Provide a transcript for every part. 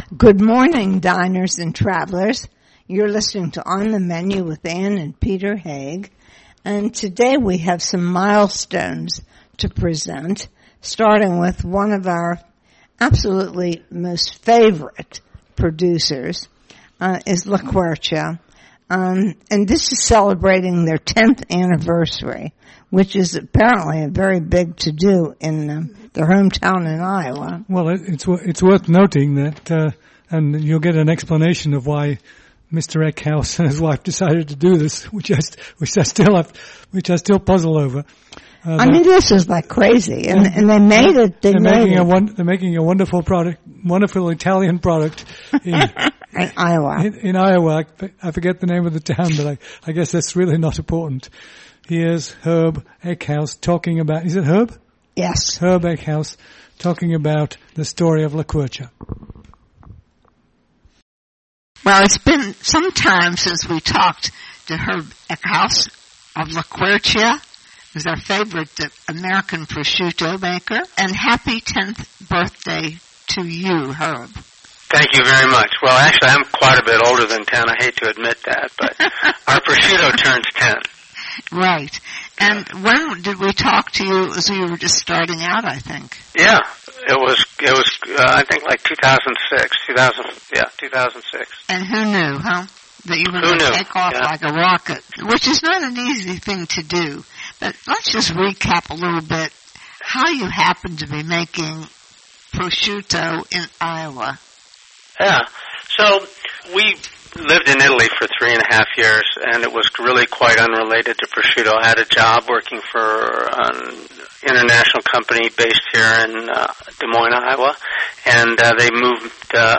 Good morning, diners and travelers. You're listening to On the Menu with Ann and Peter Haig. And today we have some milestones to present, starting with one of our absolutely most favorite producers, is La Quercia. And this is celebrating their 10th anniversary, which is apparently a very big to-do in their hometown in Iowa. Well, it's worth noting that, and you'll get an explanation of why Mr. Eckhouse and his wife decided to do this, which I still puzzle over. This is like crazy, and they made it. They're making a wonderful product, wonderful Italian product in Iowa. In Iowa, I forget the name of the town, but I guess that's really not important. Here's Herb Eckhouse talking about. Is it Herb? Yes. Herb Eckhouse talking about the story of La Quercia. Well, it's been some time since we talked to Herb Eckhouse of La Quercia, who's our favorite American prosciutto maker. And happy 10th birthday to you, Herb. Thank you very much. Well, actually, I'm quite a bit older than 10. I hate to admit that, but our prosciutto turns 10. Right. And when did we talk to you? So you were just starting out, I think. Yeah. It was. I think like 2006. 2006. And who knew, huh? That you were going to take off like a rocket, which is not an easy thing to do. But let's just recap a little bit how you happened to be making prosciutto in Iowa. Yeah. So we lived in Italy for 3.5 years, and it was really quite unrelated to prosciutto. I had a job working for an international company based here in Des Moines, Iowa, and they moved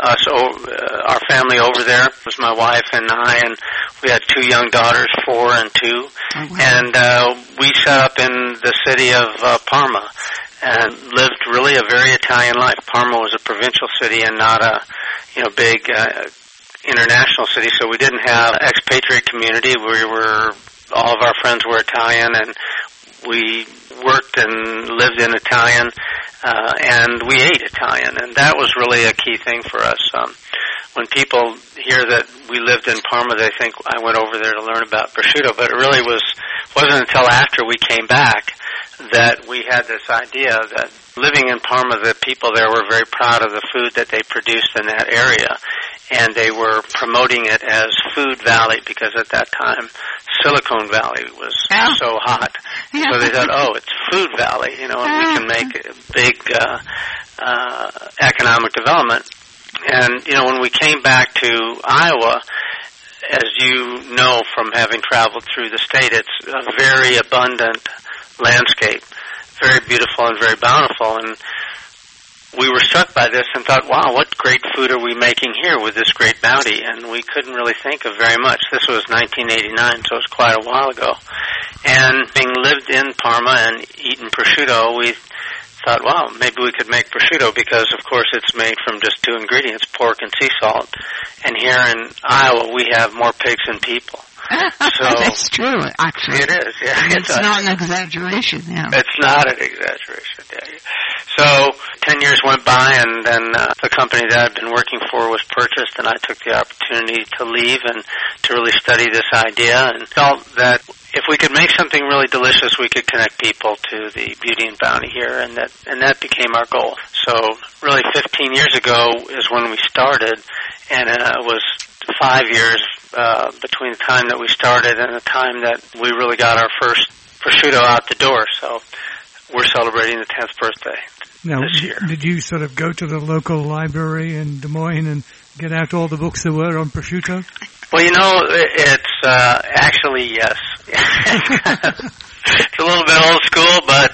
our family over there. It was my wife and I, and we had 2 young daughters, 4 and 2, oh, wow. And we set up in the city of Parma and lived really a very Italian life. Parma was a provincial city and not a big international city, so we didn't have expatriate community. All of our friends were Italian, and we worked and lived in Italian, and we ate Italian, and that was really a key thing for us. When people hear that we lived in Parma, they think I went over there to learn about prosciutto, but it really wasn't until after we came back that we had this idea that living in Parma, the people there were very proud of the food that they produced in that area, and they were promoting it as Food Valley because at that time Silicon Valley was so hot. Yeah. So they thought, it's Food Valley, and we can make a big economic development. And, when we came back to Iowa, as you know from having traveled through the state, it's a very abundant landscape, very beautiful and very bountiful, and we were struck by this and thought, wow, what great food are we making here with this great bounty? And we couldn't really think of very much. This was 1989, so it was quite a while ago. And being lived in Parma and eaten prosciutto, we thought, wow, maybe we could make prosciutto because, of course, it's made from just 2 ingredients, pork and sea salt. And here in Iowa, we have more pigs than people. So that's true, actually. It is, yeah. It's not an exaggeration, yeah. It's not an exaggeration, yeah. So 10 years went by, and then the company that I'd been working for was purchased, and I took the opportunity to leave and to really study this idea and felt that if we could make something really delicious, we could connect people to the beauty and bounty here, and that became our goal. So really 15 years ago is when we started, and it was 5 years between the time that we started and the time that we really got our first prosciutto out the door. So we're celebrating the 10th birthday this year. Did you sort of go to the local library in Des Moines and get out all the books there were on prosciutto? Well, it's actually yes. It's a little bit old school, but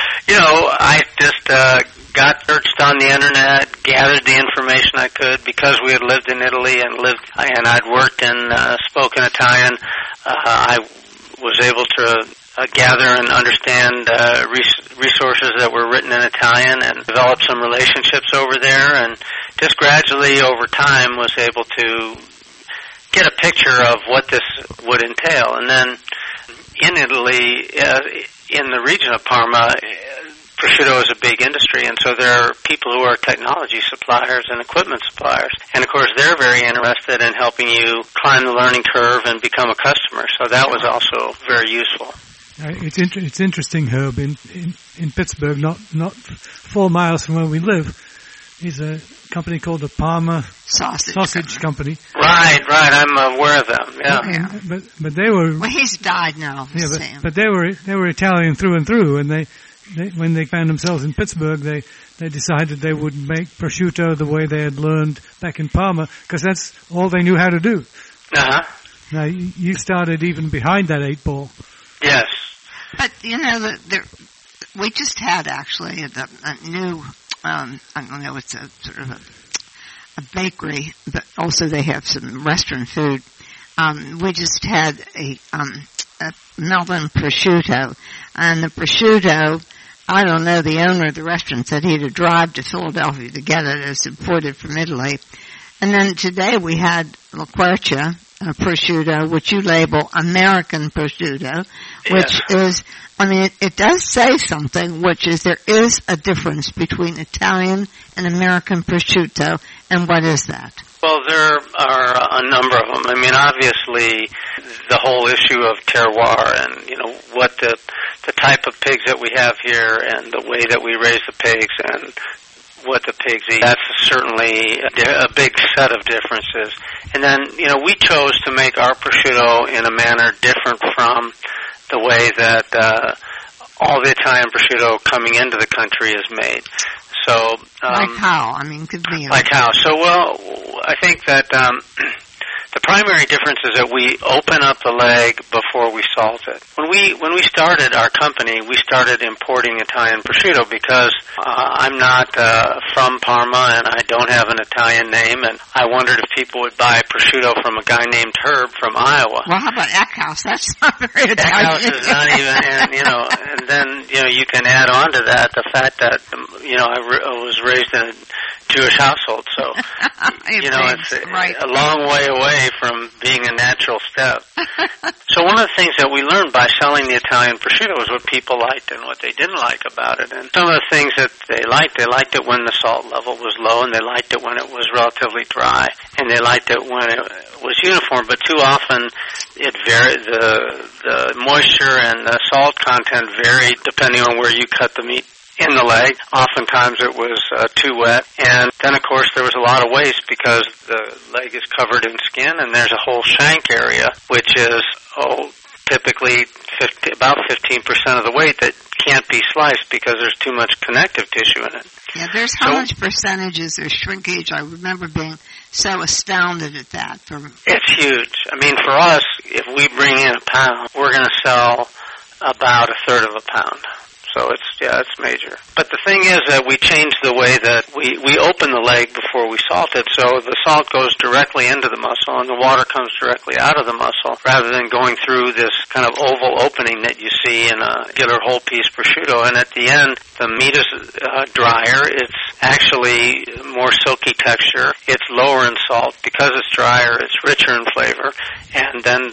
I just got searched on the internet, gathered the information I could because we had lived in Italy and I'd worked and spoken Italian. I was able to gather and understand resources that were written in Italian and develop some relationships over there, and just gradually over time was able to get a picture of what this would entail. And then in Italy, in the region of Parma, prosciutto is a big industry, and so there are people who are technology suppliers and equipment suppliers. And, of course, they're very interested in helping you climb the learning curve and become a customer. So that was also very useful. It's interesting, Herb. In Pittsburgh, not 4 miles from where we live, is a company called the Parma Sausage Company. Right. I'm aware of them. Yeah. But they were. Well, he's died now. Yeah, but they were Italian through and through, and they when they found themselves in Pittsburgh, they decided they would make prosciutto the way they had learned back in Parma, because that's all they knew how to do. Uh-huh. Now you started even behind that 8 ball. Yes. But, we just had actually a new, I don't know, it's a sort of a bakery, but also they have some restaurant food. We just had a Melvin prosciutto, and the prosciutto, I don't know, the owner of the restaurant said he had to drive to Philadelphia to get it. It was imported from Italy. And then today we had La Quercia prosciutto, which you label American prosciutto, which is, it does say something, which is there is a difference between Italian and American prosciutto, and what is that? Well, there are a number of them. Obviously, the whole issue of terroir and, what the type of pigs that we have here and the way that we raise the pigs and what the pigs eat, that's certainly a big set of differences. And then, we chose to make our prosciutto in a manner different from the way that all the Italian prosciutto coming into the country is made. So, like how? Could be like how? So, well, I think that the primary difference is that we open up the leg before we salt it. When we started our company, we started importing Italian prosciutto because I'm not from Parma and I don't have an Italian name, and I wondered if people would buy prosciutto from a guy named Herb from Iowa. Well, how about Eckhouse? That's not very Italian. Eckhouse is not even, and then you can add on to that the fact that I was raised in a Jewish household, so it's a long way away from being a natural step. So one of the things that we learned by selling the Italian prosciutto was what people liked and what they didn't like about it. And some of the things that they liked it when the salt level was low, and they liked it when it was relatively dry, and they liked it when it was uniform. But too often it varied. The moisture and the salt content varied depending on where you cut the meat in the leg. Oftentimes it was too wet. And then, of course, there was a lot of waste because the leg is covered in skin, and there's a whole shank area, which is typically about 15% of the weight that can't be sliced because there's too much connective tissue in it. Yeah, there's how much percentages there's shrinkage. I remember being so astounded at that. It's huge. For us, if we bring in a pound, we're going to sell about a third of a pound. So it's major. But the thing is that we changed the way that we open the leg before we salt it, so the salt goes directly into the muscle and the water comes directly out of the muscle rather than going through this kind of oval opening that you see in a regular whole piece prosciutto. And at the end, the meat is drier. It's actually more silky texture. It's lower in salt. Because it's drier, it's richer in flavor. And then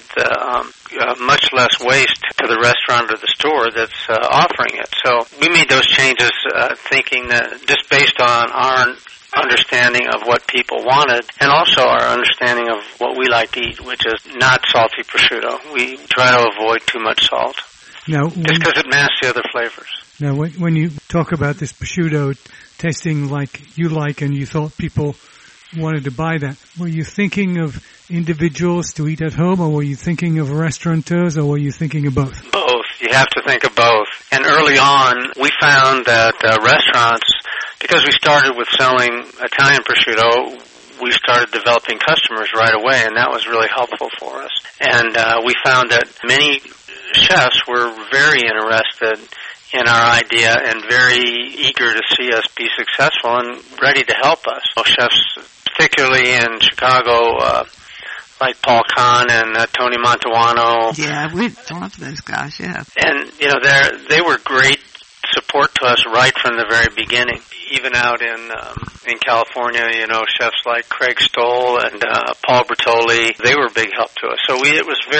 much less waste to the restaurant or the store that's offering it. So we made those changes thinking that just based on our understanding of what people wanted and also our understanding of what we like to eat, which is not salty prosciutto. We try to avoid too much salt. Now, just because it masks the other flavors. Now, when you talk about this prosciutto tasting like you like and you thought people wanted to buy that, were you thinking of individuals to eat at home, or were you thinking of restaurateurs, or were you thinking of both? Both. You have to think of both. And early on, we found that restaurants, because we started with selling Italian prosciutto, we started developing customers right away, and that was really helpful for us. And we found that many chefs were very interested in our idea and very eager to see us be successful and ready to help us. So chefs, particularly in Chicago, like Paul Kahn and Tony Mantuano. Yeah, we love those guys, yeah. And, they were great support pork to us right from the very beginning. Even out in California, chefs like Craig Stoll and Paul Bertoli, they were a big help to us. So we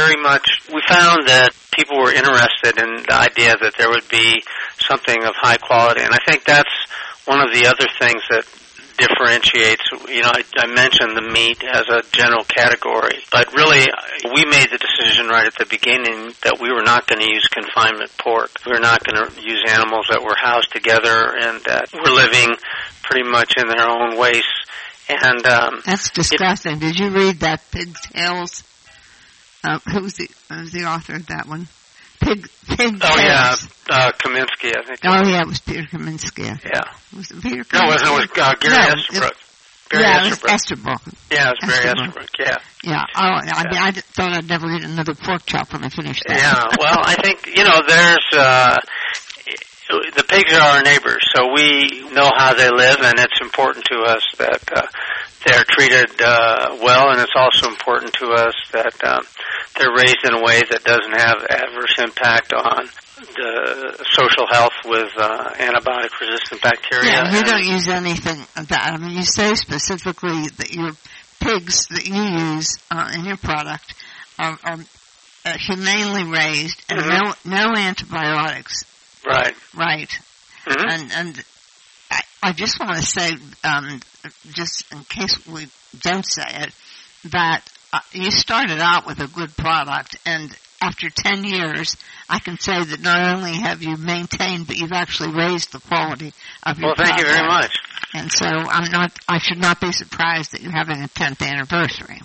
found that people were interested in the idea that there would be something of high quality, and I think that's one of the other things that differentiates. I mentioned the meat as a general category, but really we made the decision right at the beginning that we were not going to use confinement pork. We were not going to use animals that were housed together and that were living pretty much in their own wastes. And that's disgusting. Did you read that Pigtails? Who was the author of that one? Pigtails. Oh yeah, Kaminsky, I think. Oh yeah, it was Peter Kaminsky. Yeah. Was it Peter Kaminsky? No, it was Gary Esterbrook. It was Esterbrook. Yeah, it was Barry Esterbrook, yeah. Yeah, I thought I'd never eat another pork chop when I finished that. Yeah, well, I think, there's, the pigs are our neighbors, so we know how they live, and it's important to us that they're treated well, and it's also important to us that they're raised in a way that doesn't have adverse impact on the social health with antibiotic-resistant bacteria. Yeah, you don't use anything of that. I mean, you say specifically that your pigs that you use in your product are humanely raised and no antibiotics. Right. Right. Mm-hmm. And I just want to say, just in case we don't say it, that you started out with a good product, and after 10 years, I can say that not only have you maintained, but you've actually raised the quality of your product. Well, thank you very much. And so I should not be surprised that you're having a 10th anniversary.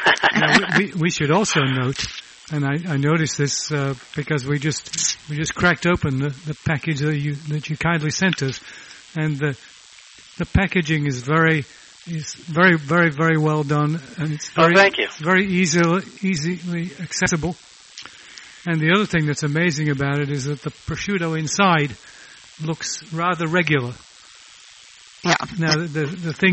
we should also note, and I noticed this because we just cracked open the package that you kindly sent us, and the packaging is very, very, very well done, and it's very, thank you. Very easily accessible. And the other thing that's amazing about it is that the prosciutto inside looks rather regular. Yeah. Now the thing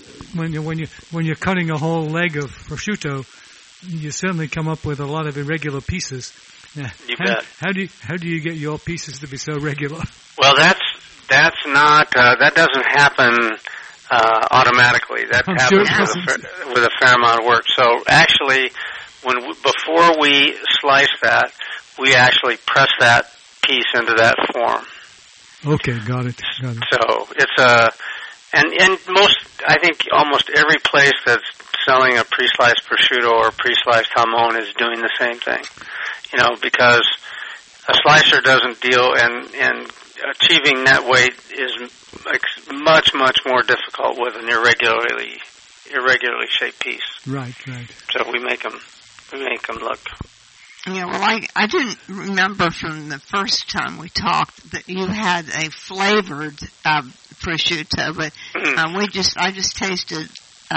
when you're cutting a whole leg of prosciutto, you certainly come up with a lot of irregular pieces. Now, you bet. How do you get your pieces to be so regular? Well, that's not that doesn't happen automatically. That happens with a fair amount of work. So actually, before we slice that, we actually press that piece into that form. Okay, got it. So it's and I think almost every place that's selling a pre-sliced prosciutto or pre-sliced jamon is doing the same thing. Because a slicer doesn't deal, and achieving net weight is much, much more difficult with an irregularly shaped piece. Right. So we make them look. Yeah, well, I didn't remember from the first time we talked that you had a flavored prosciutto, but I just tasted.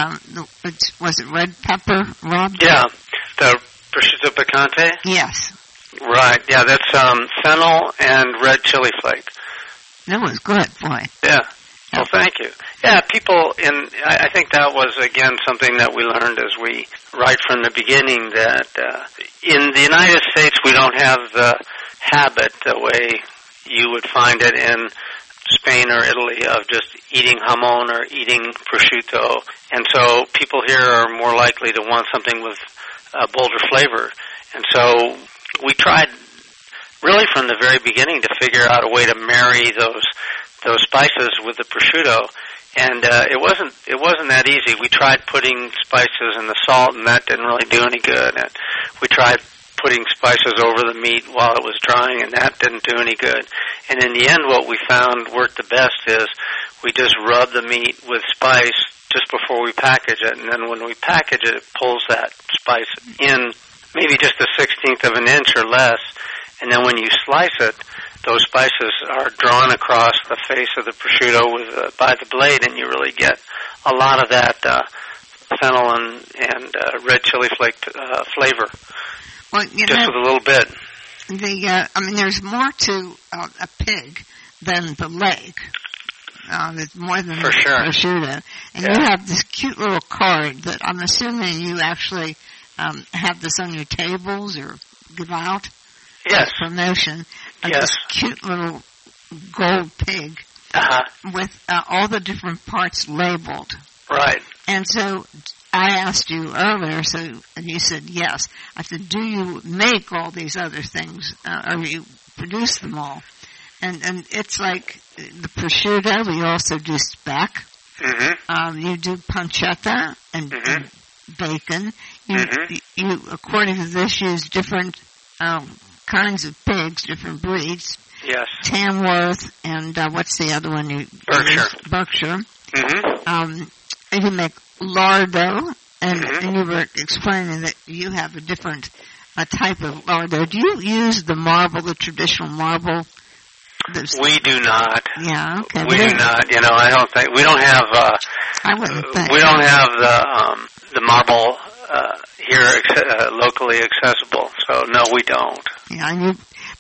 Was it red pepper, Rob? Yeah, the prosciutto picante. Yes. Right. Yeah, that's fennel and red chili flake. That was good, boy. Yeah. Well, thank you. Yeah, I think that was, again, something that we learned right from the beginning, that in the United States we don't have the habit the way you would find it in Spain or Italy of just eating jamon or eating prosciutto. And so people here are more likely to want something with a bolder flavor. And so we tried really from the very beginning to figure out a way to marry those spices with the prosciutto, and it wasn't that easy. We tried putting spices in the salt, and that didn't really do any good. And we tried putting spices over the meat while it was drying, and that didn't do any good. And in the end, what we found worked the best is we just rub the meat with spice just before we package it, and then when we package it, it pulls that spice in maybe just a 1/16 of an inch or less, and then when you slice it, those spices are drawn across the face of the prosciutto by the blade, and you really get a lot of that fennel and red chili flake flavor. Well, just with a little bit. There's more to a pig than the leg. There's more than for sure. Prosciutto, and you have this cute little card that I'm assuming you actually have this on your tables or give out. Yes. Promotion. Yes. This cute little gold pig with all the different parts labeled. Right. And so I asked you earlier, and you said yes. I said, do you make all these other things, or you produce them all? And it's like the prosciutto, we also do speck. Mm-hmm. You do pancetta and bacon. You, according to this, use different kinds of pigs, different breeds. Yes. Tamworth and what's the other one? Berkshire. Mm-hmm. And you make lardo, and you were explaining that you have a different type of lardo. Do you use the marble, the traditional marble? We do not. Yeah, okay. We do not. I don't think we don't have. I wouldn't think we don't have the marble here locally accessible. So no, we don't. Yeah,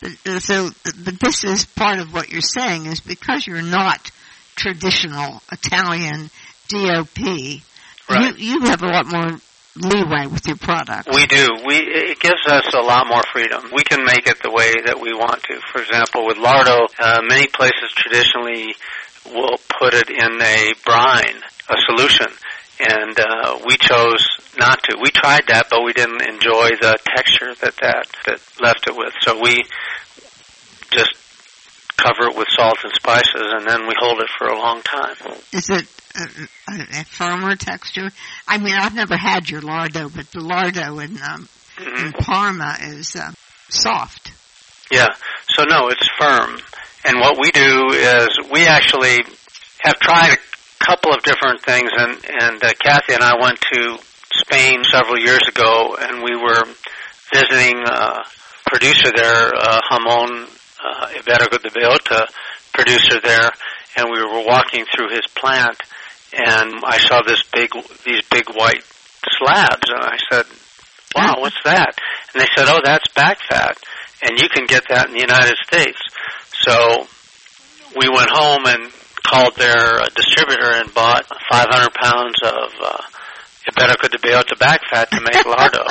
but this is part of what you're saying is because you're not traditional Italian DOP. Right. You have a lot more leeway with your product. We do. It gives us a lot more freedom. We can make it the way that we want to. For example, with lardo, many places traditionally will put it in a brine, a solution, and we chose not to. We tried that, but we didn't enjoy the texture that left it with. So we just cover it with salt and spices, and then we hold it for a long time. Is it a firmer texture? I mean, I've never had your lardo, but the lardo in Parma is soft. Yeah. So no, it's firm. And what we do is we actually have tried a couple of different things, and Kathy and I went to Spain several years ago, and we were visiting a producer there, Jamón Ibérico de Bellota producer there, and we were walking through his plant, and I saw these big white slabs, and I said, wow, what's that? And they said, oh, that's back fat, and you can get that in the United States. So we went home and called their distributor and bought 500 pounds of Ibérico de Bellota back fat to make lardo.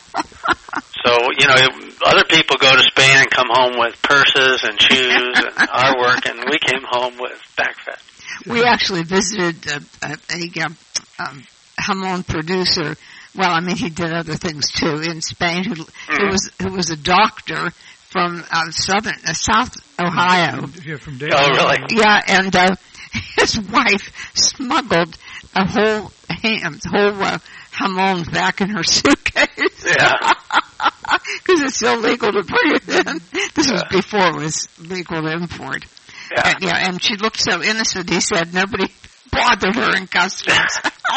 So, other people go to Spain and come home with purses and shoes and artwork, and we came home with back fat. We actually visited a jamón producer. Well, I mean, he did other things too in Spain. Who was a doctor from South Ohio. Yeah, from Dayton. Oh, really? Yeah, and his wife smuggled a whole jamón back in her suitcase. Yeah. Because it's illegal to bring it in. This was before it was legal to import. Yeah. And she looked so innocent, he said nobody bothered her in customs.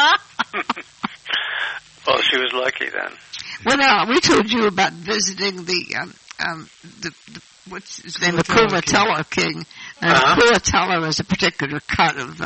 Well, she was lucky then. Well, we told you about visiting the what's his name, the Culatello King. Culatello is a particular cut of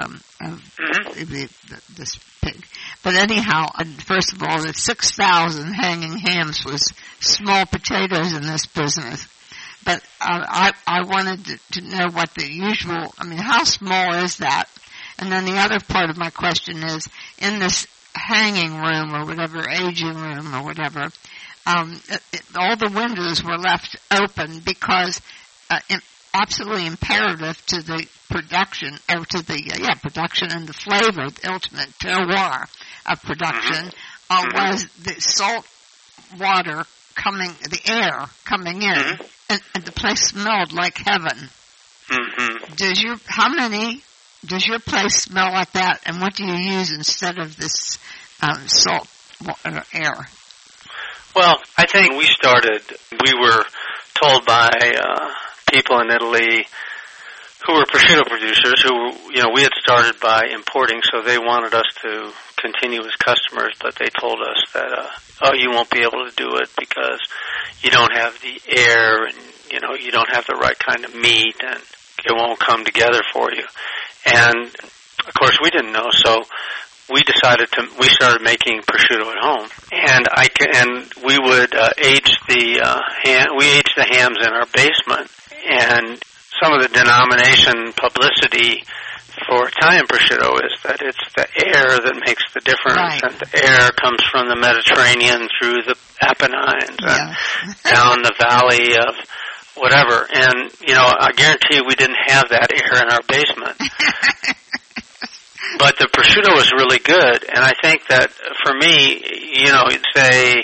this pig. But anyhow, first of all, the 6,000 hanging hams was small potatoes in this business. But I wanted to know what the usual, how small is that? And then the other part of my question is, in this hanging room or whatever, aging room or whatever, all the windows were left open because absolutely imperative to the production, or to the production and the flavor, the ultimate terroir of production, was the salt water the air coming in, and the place smelled like heaven. Does your place smell like that, and what do you use instead of this salt air? Well, I think we were told by people in Italy who were prosciutto producers who, we had started by importing, so they wanted us to continue as customers, but they told us that, you won't be able to do it because you don't have the air and, you don't have the right kind of meat and it won't come together for you. And, of course, we didn't know, so we started making prosciutto at home. And we would age the hams in our basement, and some of the denomination publicity for Italian prosciutto is that it's the air that makes the difference, right. And the air comes from the Mediterranean through the Apennines and down the valley of whatever. And, I guarantee you we didn't have that air in our basement. But the prosciutto was really good, and I think that for me, say,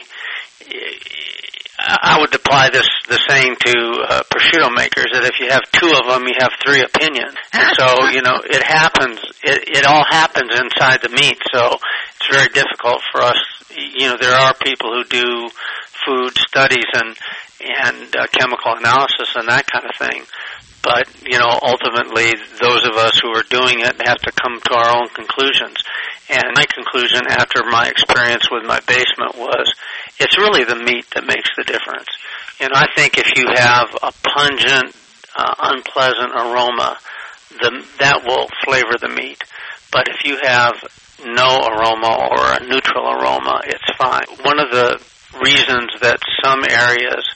I would apply the saying to prosciutto makers that if you have two of them, you have three opinions. And so, it happens, it all happens inside the meat, so it's very difficult for us. There are people who do food studies and chemical analysis and that kind of thing. But, ultimately, those of us who are doing it have to come to our own conclusions. And my conclusion after my experience with my basement was it's really the meat that makes the difference. I think if you have a pungent, unpleasant aroma, that will flavor the meat. But if you have no aroma or a neutral aroma, it's fine. One of the reasons that some areas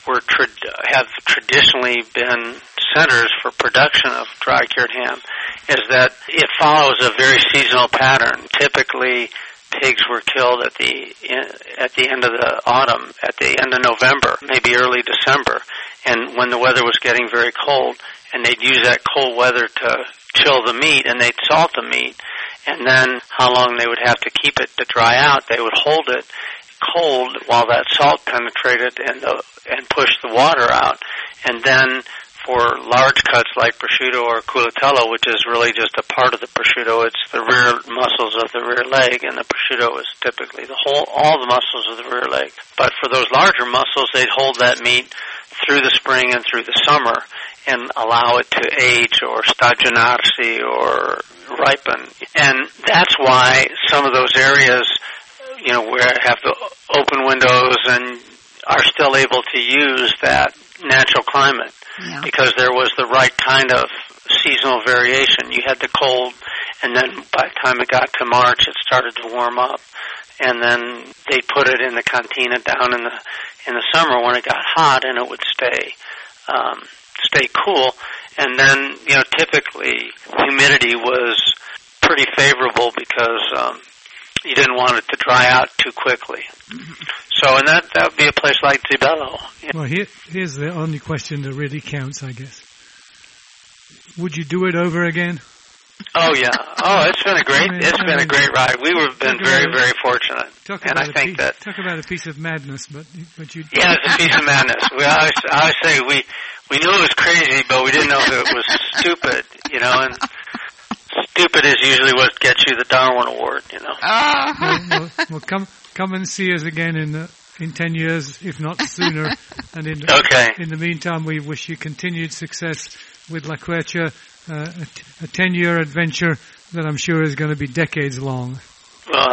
have traditionally been centers for production of dry-cured ham is that it follows a very seasonal pattern. Typically, pigs were killed at the end of the autumn, at the end of November, maybe early December, and when the weather was getting very cold, and they'd use that cold weather to chill the meat, and they'd salt the meat, and then how long they would have to keep it to dry out, they would hold it cold while that salt penetrated and pushed the water out. And then for large cuts like prosciutto or culatello, which is really just a part of the prosciutto, it's the rear muscles of the rear leg, and the prosciutto is typically all the muscles of the rear leg. But for those larger muscles, they'd hold that meat through the spring and through the summer and allow it to age or stagionarsi or ripen. And that's why some of those areas where I have the open windows and are still able to use that natural climate because there was the right kind of seasonal variation. You had the cold, and then by the time it got to March, it started to warm up, and then they put it in the cantina down in the summer when it got hot, and it would stay cool. And then typically humidity was pretty favorable because you didn't want it to dry out too quickly. So, and that would be a place like Zibello. Well, here's the only question that really counts, I guess. Would you do it over again? Oh yeah. Oh, it's been a great ride. We've been very, very fortunate. Talk about a piece of madness, but you. Yeah, it's a piece of madness. I always say we knew it was crazy, but we didn't know if it was stupid, and. Stupid is usually what gets you the Darwin Award, Well, come and see us again in 10 years, if not sooner. And in the meantime, we wish you continued success with La Quercia, a 10-year adventure that I'm sure is going to be decades long. Well,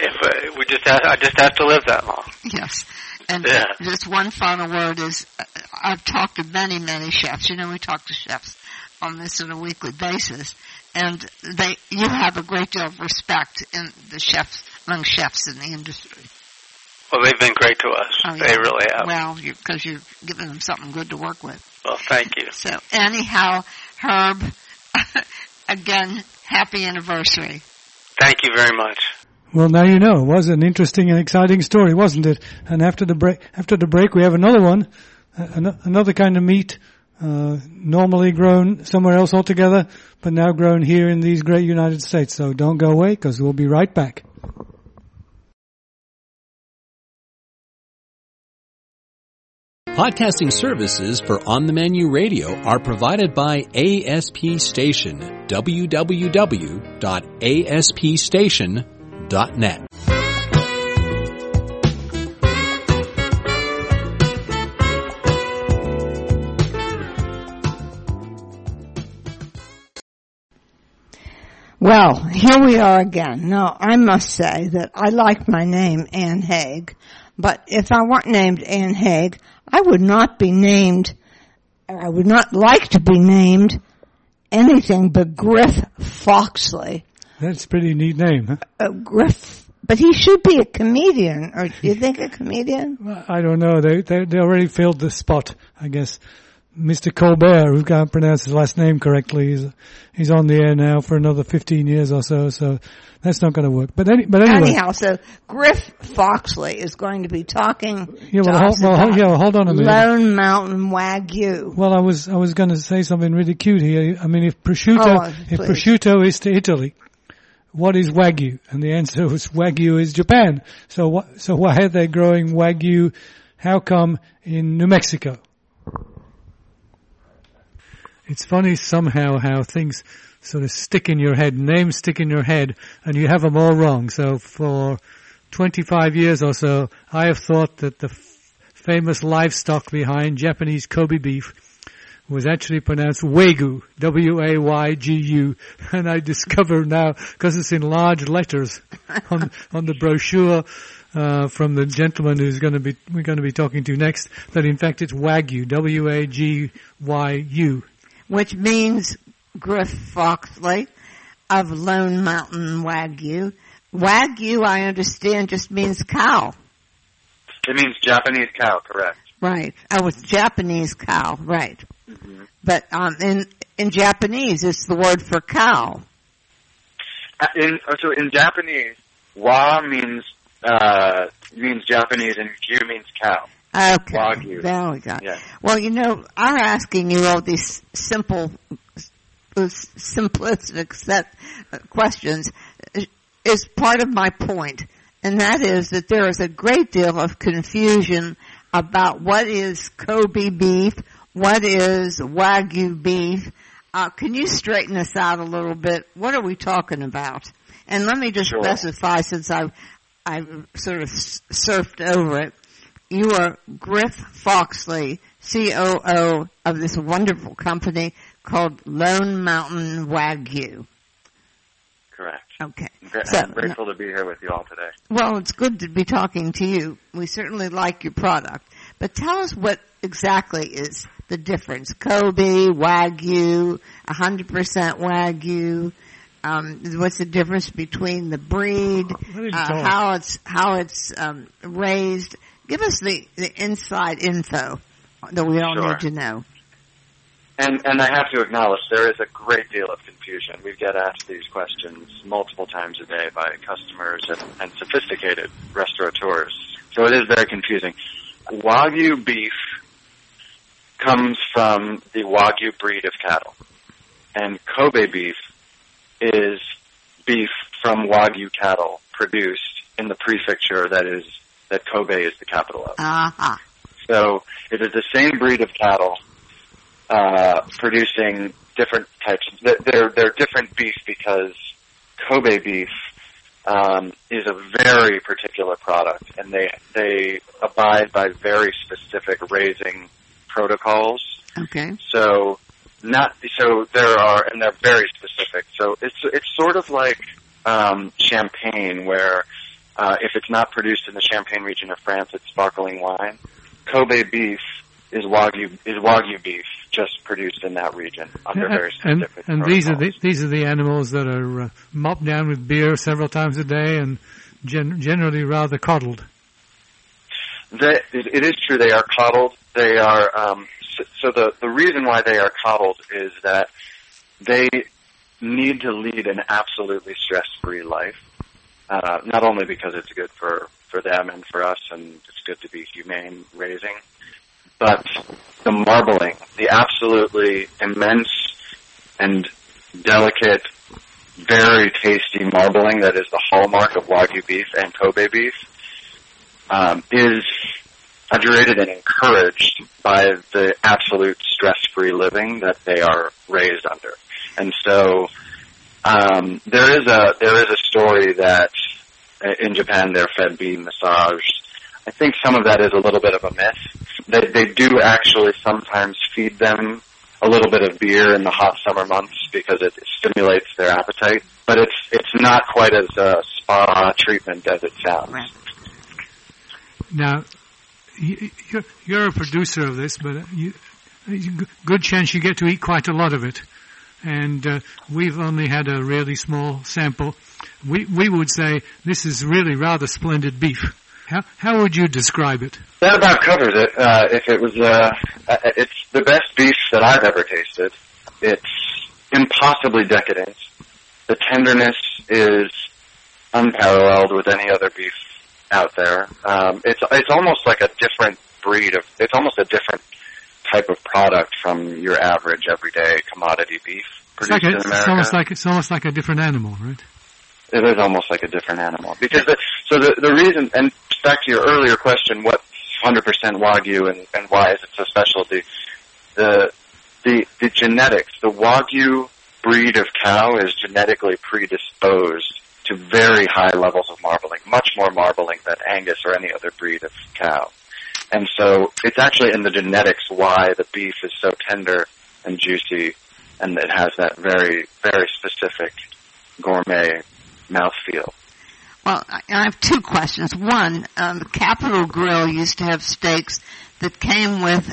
I just have to live that long. Yes. And just one final word is, I've talked to many, many chefs. We talk to chefs on this on a weekly basis. And you have a great deal of respect among chefs in the industry. Well, they've been great to us. Oh, yeah. They really have. Well, because you're giving them something good to work with. Well, thank you. So, anyhow, Herb, again, happy anniversary. Thank you very much. Well, now you know. It was an interesting and exciting story, wasn't it? And after the break, we have another one, another kind of meat. Normally grown somewhere else altogether, but now grown here in these great United States. So don't go away, because we'll be right back. Podcasting services for On the Menu Radio are provided by ASP Station, www.aspstation.net. Well, here we are again. Now, I must say that I like my name, Ann Haig, but if I weren't named Ann Haig, I would not like to be named anything but Griff Foxley. That's a pretty neat name, huh? Griff, but he should be a comedian, or do you think a comedian? Well, I don't know. They already filled the spot, I guess. Mr. Colbert, who can't pronounce his last name correctly, he's on the air now for another 15 years or so, so that's not going to work. But anyway. Anyhow, so Griff Foxley is going to be talking hold on a minute. Lone Mountain Wagyu. Well, I was going to say something really cute here. I mean, if prosciutto is to Italy, what is Wagyu? And the answer was Wagyu is Japan. So why are they growing Wagyu? How come in New Mexico? It's funny somehow how things sort of stick in your head, names stick in your head, and you have them all wrong. So for 25 years or so, I have thought that the famous livestock behind Japanese Kobe beef was actually pronounced Wagyu, W-A-Y-G-U, and I discover now, because it's in large letters on the brochure from the gentleman we're going to be talking to next, that in fact it's Wagyu, W-A-G-Y-U. Which means Griff Foxley of Lone Mountain Wagyu. Wagyu, I understand, just means cow. It means Japanese cow, correct. Right. Oh, it's Japanese cow, right. Mm-hmm. But in Japanese, it's the word for cow. So in Japanese, wa means Japanese and gyu means cow. Okay. Wagyu. There we go. Yeah. Well, our asking you all these simplistic set questions is part of my point, and that is that there is a great deal of confusion about what is Kobe beef, what is Wagyu beef. Can you straighten us out a little bit? What are we talking about? And let me just specify, since I've sort of surfed over it. You are Griff Foxley, COO of this wonderful company called Lone Mountain Wagyu. Correct. Okay. I'm grateful to be here with you all today. Well, it's good to be talking to you. We certainly like your product. But tell us what exactly is the difference. Kobe, Wagyu, 100% Wagyu. What's the difference between the breed, how it's raised? Give us the inside info that we all need to know. And I have to acknowledge there is a great deal of confusion. We get asked these questions multiple times a day by customers and sophisticated restaurateurs. So it is very confusing. Wagyu beef comes from the Wagyu breed of cattle. And Kobe beef is beef from Wagyu cattle produced in the prefecture that Kobe is the capital of. Uh-huh. So it is the same breed of cattle producing different types. They're different beef because Kobe beef is a very particular product, and they abide by very specific raising protocols. Okay. So they're very specific. So it's sort of like champagne, where if it's not produced in the Champagne region of France, it's sparkling wine. Kobe beef is Wagyu beef, just produced in that region under very specific and protocols. these are the animals that are mopped down with beer several times a day and generally rather coddled. It is true they are coddled. They are so the reason why they are coddled is that they need to lead an absolutely stress-free life. Not only because it's good for them and for us, and it's good to be humane raising, but the marbling, the absolutely immense and delicate, very tasty marbling that is the hallmark of Wagyu beef and Kobe beef, is underrated and encouraged by the absolute stress-free living that they are raised under. And so there is a story that in Japan they're fed being massaged. I think some of that is a little bit of a myth. They do actually sometimes feed them a little bit of beer in the hot summer months because it stimulates their appetite, but it's not quite as a spa treatment as it sounds. Right. Now, you're a producer of this, but good chance you get to eat quite a lot of it. And we've only had a really small sample. We would say this is really rather splendid beef. How would you describe it? That about covers it. If it was, it's the best beef that I've ever tasted. It's impossibly decadent. The tenderness is unparalleled with any other beef out there. It's almost like a different breed of. It's almost a different type of product from your average everyday commodity beef produced in America. It's almost like a different animal, right? It is almost like a different animal because the reason, and back to your earlier question, what's 100% Wagyu and why is it so special? The genetics, the Wagyu breed of cow is genetically predisposed to very high levels of marbling, much more marbling than Angus or any other breed of cow. And so it's actually in the genetics why the beef is so tender and juicy, and it has that very, very specific gourmet mouthfeel. Well, I have two questions. One, Capital Grille used to have steaks that came with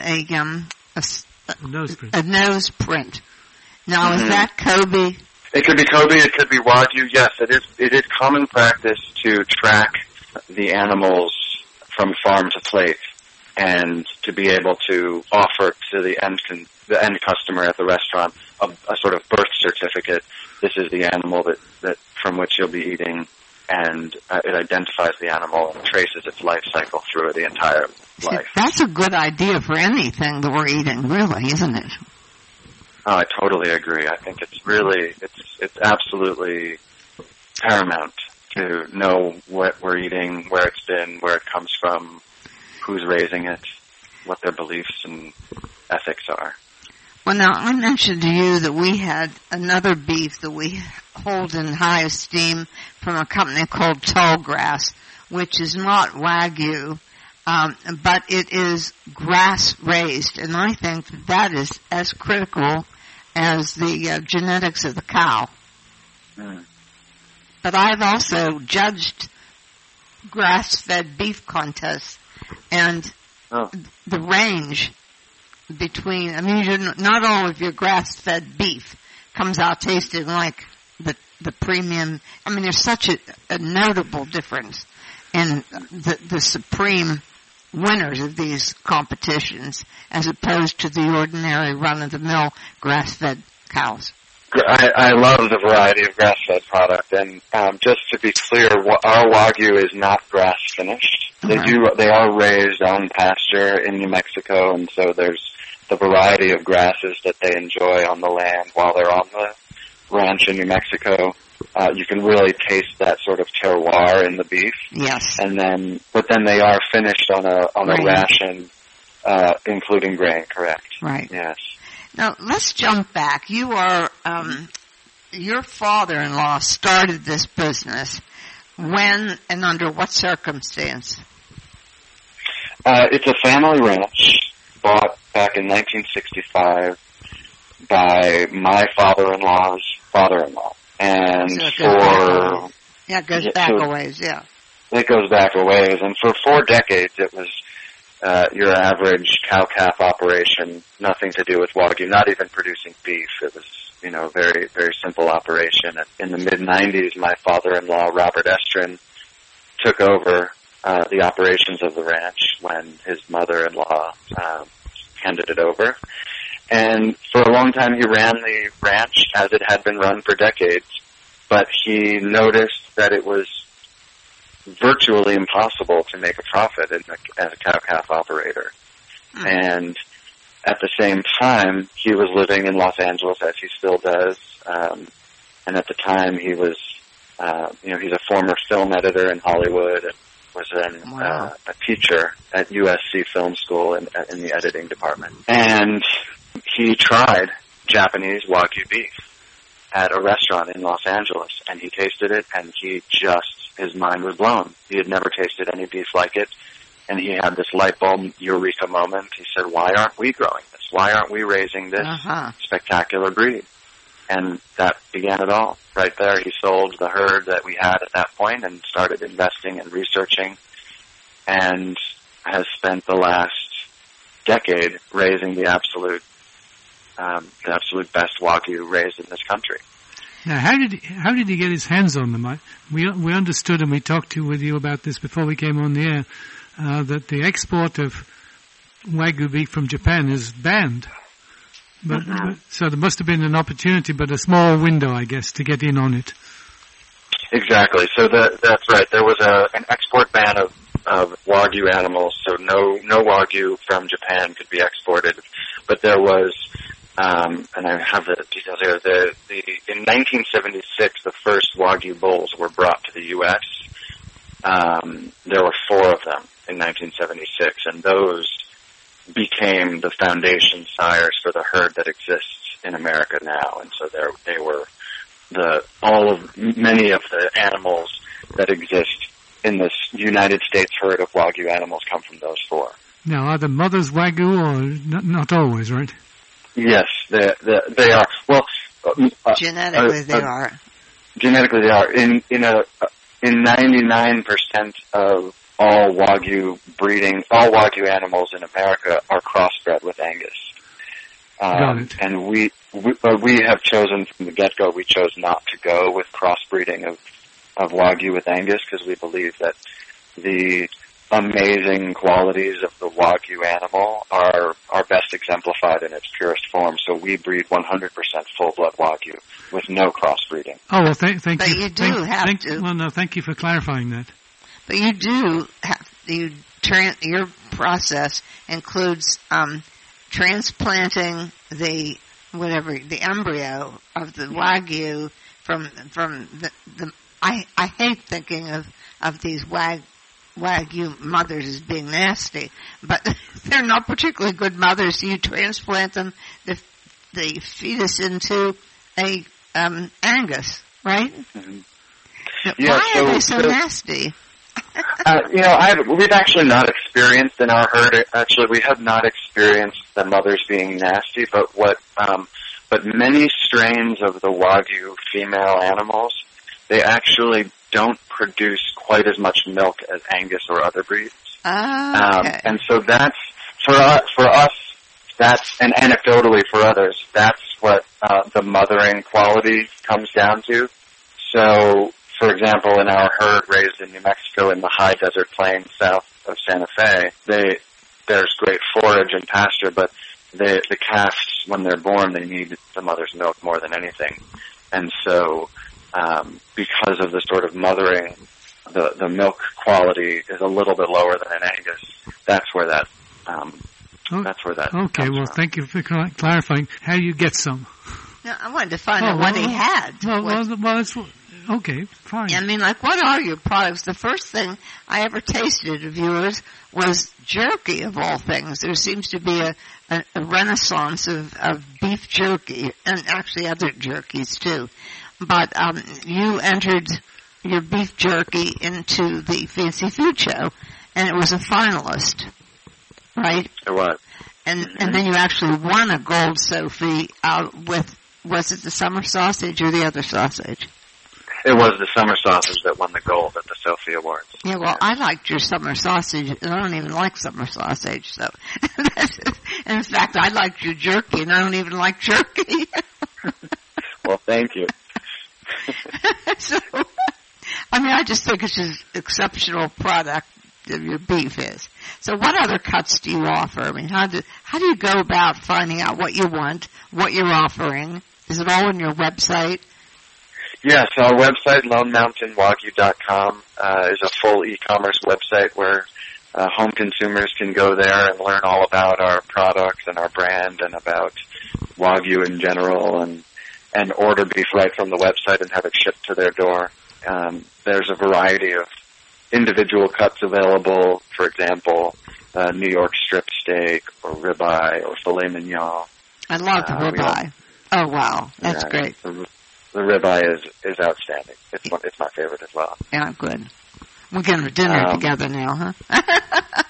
a nose print. Now, is that Kobe? It could be Kobe, it could be Wagyu. Yes, it is common practice to track the animals from farm to plate and to be able to offer to the end customer at the restaurant a sort of birth certificate. This is the animal that from which you'll be eating, and it identifies the animal and traces its life cycle through the entire life. That's a good idea for anything that we're eating, really, isn't it? Oh, I totally agree. I think it's absolutely paramount to know what we're eating, where it's been, where it comes from, who's raising it, what their beliefs and ethics are. Well, now, I mentioned to you that we had another beef that we hold in high esteem from a company called Tallgrass, which is not Wagyu, but it is grass-raised, and I think that is as critical as the genetics of the cow. Mm. But I've also judged grass-fed beef contests, and the range between, not all of your grass-fed beef comes out tasting like the premium. There's such a notable difference in the supreme winners of these competitions as opposed to the ordinary run-of-the-mill grass-fed cows. I love the variety of grass-fed product, and just to be clear, our Wagyu is not grass-finished. They are raised on pasture in New Mexico, and so there's the variety of grasses that they enjoy on the land while they're on the ranch in New Mexico. You can really taste that sort of terroir in the beef. Yes. But then they are finished on a ration, including grain, correct? Right. Yes. Now, let's jump back. You are, your father-in-law started this business. When and under what circumstance? It's a family ranch bought back in 1965 by my father-in-law's father-in-law. And so it goes back a ways, yeah. It goes back a ways. And for 4 decades, it was your average cow-calf operation, nothing to do with Wagyu, not even producing beef. It was, a very, very simple operation. In the mid-'90s, my father-in-law, Robert Estrin, took over the operations of the ranch when his mother-in-law handed it over. And for a long time, he ran the ranch as it had been run for decades, but he noticed that it was virtually impossible to make a profit as a cow-calf operator. And at the same time, he was living in Los Angeles, as he still does, and at the time he was, he's a former film editor in Hollywood and was then a teacher at USC Film School in the editing department. And he tried Japanese Wagyu beef at a restaurant in Los Angeles, and he tasted it, and his mind was blown. He had never tasted any beef like it, and he had this light bulb eureka moment. He said, why aren't we growing this? Why aren't we raising this spectacular breed? And that began it all. Right there, he sold the herd that we had at that point and started investing and researching, and has spent the last decade raising the absolute best Wagyu raised in this country. Now, how did he get his hands on them? We understood, and we talked with you about this before we came on the air, that the export of Wagyu beef from Japan is banned. But so there must have been an opportunity, but a small window, I guess, to get in on it. Exactly. So that's right. There was an export ban of Wagyu animals, so no Wagyu from Japan could be exported. But there was, and I have the details here, in 1976, the first Wagyu bulls were brought to the U.S. There were 4 of them in 1976, and those became the foundation sires for the herd that exists in America now. And so they were many of the animals that exist in this United States herd of Wagyu animals come from those 4. Now, are the mothers Wagyu or not always, right? Yes, they are. Well, genetically they are. Genetically they are. In 99% of all Wagyu animals in America are crossbred with Angus. Got it. And we have chosen from the get-go, we chose not to go with crossbreeding of Wagyu with Angus because we believe that the amazing qualities of the Wagyu animal are best exemplified in its purest form. So we breed 100% full-blood Wagyu with no crossbreeding. Oh, well, thank you. But you do have to. Well, no, thank you for clarifying that. But you do have your process includes transplanting the embryo of the Wagyu from the I hate thinking of these Wagyu mothers as being nasty, but they're not particularly good mothers. You transplant them, the fetus into a Angus, right? Mm-hmm. Why are they so nasty? We've actually not experienced in our herd. Actually, we have not experienced the mothers being nasty. But many strains of the Wagyu female animals, they actually don't produce quite as much milk as Angus or other breeds. Okay. And so that's for us. That's, and anecdotally for others, that's what the mothering quality comes down to. So, for example, in our herd raised in New Mexico in the high desert plain south of Santa Fe, there's great forage and pasture, but the calves, when they're born, they need the mother's milk more than anything. And so, because of the sort of mothering, the milk quality is a little bit lower than an Angus. That's where that Okay, well, thank you for clarifying. How do you get some? No, I wanted to find out what he had. Well, it's okay, fine. I mean, like, what are your products? The first thing I ever tasted of yours was jerky, of all things. There seems to be a renaissance of beef jerky, and actually other jerkies, too. But you entered your beef jerky into the Fancy Food Show, and it was a finalist, right? It was. And then you actually won a Gold Sophie was it the summer sausage or the other sausage? It was the summer sausage that won the gold at the Sophie Awards. Yeah, well, I liked your summer sausage, and I don't even like summer sausage, so. In fact, I liked your jerky, and I don't even like jerky. Well, thank you. So, I mean, I just think it's an exceptional product of your beef is. So what other cuts do you offer? I mean, how do you go about finding out what you want, what you're offering? Is it all on your website? Yes, our website, LoneMountainWagyu.com, is a full e-commerce website where home consumers can go there and learn all about our products and our brand and about Wagyu in general and order beef right from the website and have it shipped to their door. There's a variety of individual cuts available, for example, New York strip steak or ribeye or filet mignon. I love the ribeye. Oh, wow. That's great. The ribeye is outstanding. It's my favorite as well. Yeah, good. We're going to dinner together now, huh?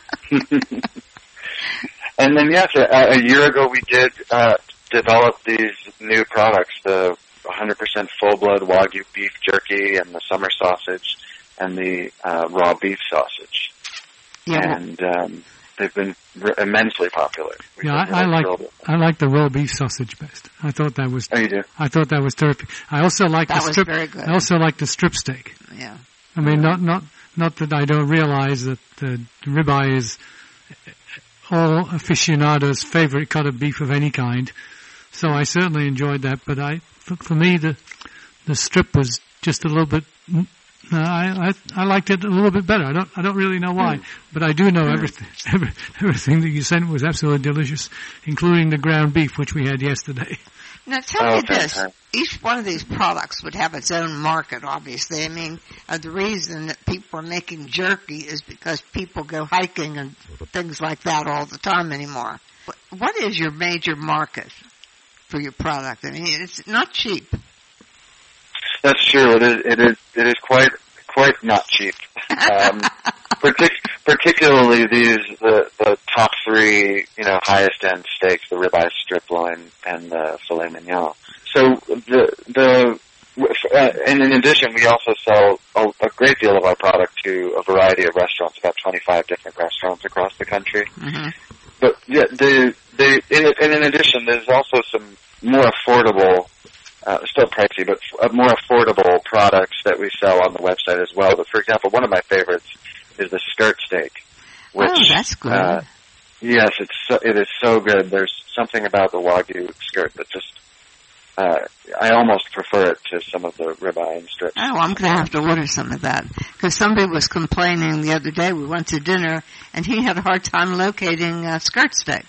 And then, yes, a year ago we did develop these new products, the 100% full-blood Wagyu beef jerky and the summer sausage and the raw beef sausage. Yeah. And they've been immensely popular. I like the raw beef sausage best. I thought that was. Oh, you do? I thought that was terrific. I also like the strip. Very good. I also like the strip steak. Yeah. I mean, not that I don't realize that the ribeye is all aficionados' favorite cut of beef of any kind. So I certainly enjoyed that. But for me, the strip was just a little bit. I liked it a little bit better. I don't really know why, but I do know everything that you sent was absolutely delicious, including the ground beef, which we had yesterday. Now tell me this, each one of these products would have its own market, obviously. I mean, the reason that people are making jerky is because people go hiking and things like that all the time anymore. What is your major market for your product? I mean, it's not cheap. That's true. It is quite not cheap. Particularly the top three, highest end steaks, the ribeye, strip loin, and the filet mignon. So and in addition, we also sell a great deal of our product to a variety of restaurants, about 25 different restaurants across the country. Mm-hmm. But yeah, in addition, there's also some more affordable. Still pricey, but more affordable products that we sell on the website as well. But for example, one of my favorites is the skirt steak. Which, that's good. Yes, it is so good. There's something about the Wagyu skirt that just, I almost prefer it to some of the ribeye and strips. Oh, I'm going to have to order some of that. Because somebody was complaining the other day, we went to dinner, and he had a hard time locating skirt steak.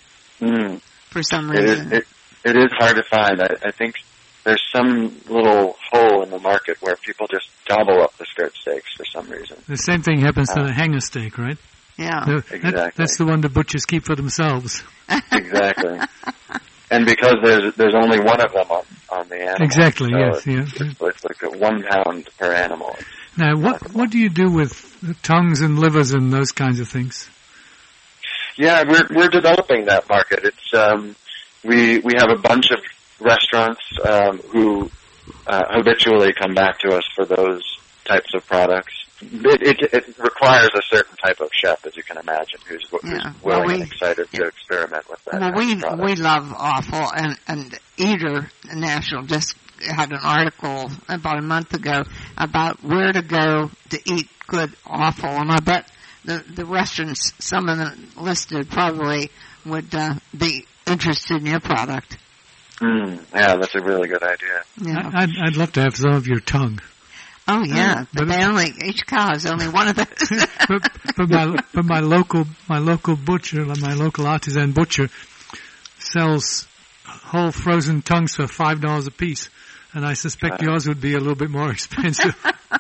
For some reason. It is hard to find. I think there's some little hole in the market where people just gobble up the skirt steaks for some reason. The same thing happens to the hanger steak, right? Yeah. Exactly. That's the one the butchers keep for themselves. Exactly. And because there's only one of them on the animal. Exactly, so yes. It's like 1 pound per animal. Now, what do you do with tongues and livers and those kinds of things? Yeah, we're developing that market. It's we have a bunch of restaurants who habitually come back to us for those types of products. It requires a certain type of chef, as you can imagine, who's willing and excited to experiment with that. Well, we love offal, and Eater National just had an article about a month ago about where to go to eat good offal, and I bet the restaurants, some of them listed, probably would be interested in your product. Yeah, that's a really good idea. Yeah. I'd love to have some of your tongue. Oh yeah, but each cow has only one of those. but my local butcher, my local artisan butcher, sells whole frozen tongues for $5 a piece, and I suspect yours would be a little bit more expensive.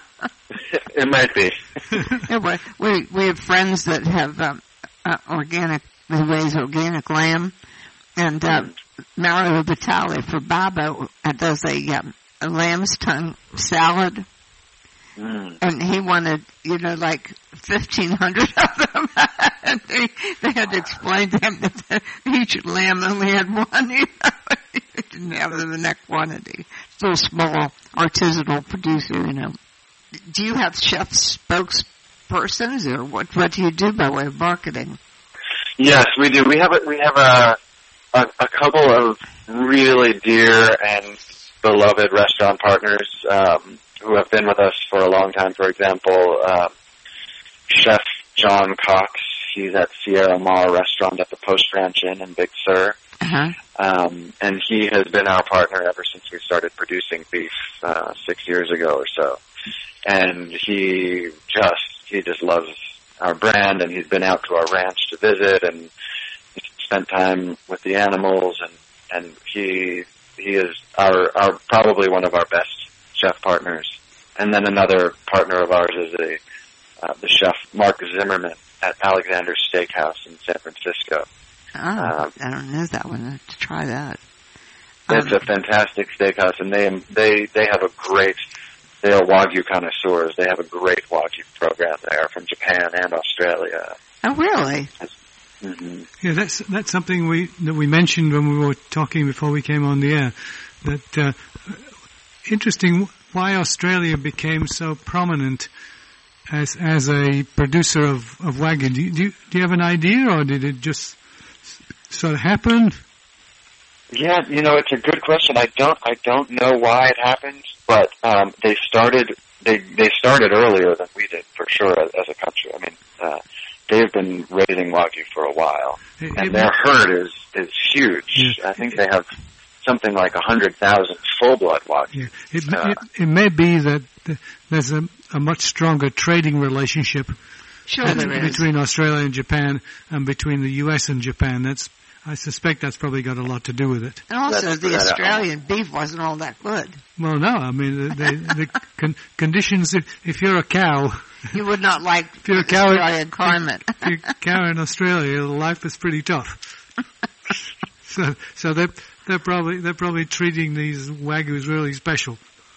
It might be. Yeah, we have friends that have who raise organic lamb, and Mario Batali for Babo does a lamb's tongue salad. And he wanted, like 1,500 of them. And they had to explain to him that each lamb only had one. He didn't have them in that quantity. So small, artisanal producer, Do you have chef spokespersons, or what do you do by way of marketing? Yes, we do. We have a couple of really dear and beloved restaurant partners who have been with us for a long time. For example, Chef John Cox, he's at Sierra Mar Restaurant at the Post Ranch Inn in Big Sur. And he has been our partner ever since we started producing beef 6 years ago or so. And he just loves our brand, and he's been out to our ranch to visit and spent time with the animals, and he is our probably one of our best chef partners. And then another partner of ours is the chef Mark Zimmerman at Alexander's Steakhouse in San Francisco. I don't know that one. I have to try that. It's a fantastic steakhouse, and they have a great. They are Wagyu connoisseurs. They have a great Wagyu program there from Japan and Australia. Oh, really? Mm-hmm. Yeah, that's something that we mentioned when we were talking before we came on the air. That interesting why Australia became so prominent as a producer of Wagyu? Do you have an idea, or did it just sort of happen? Yeah, it's a good question. I don't know why it happened, but they started earlier than we did, for sure, as a country. I mean, they've been raising Wagyu for a while, and their herd is huge. Yeah. I think they have something like 100,000 full-blood Wagyu. Yeah. It may be that there's a much stronger trading relationship between Australia and Japan and between the U.S. and Japan. I suspect that's probably got a lot to do with it. And also, the Australian beef wasn't all that good. Well, no. I mean, the conditions, if you're a cow... You would not like the Australian climate. If you're a cow in Australia, life is pretty tough. So they're probably treating these Wagyus really special.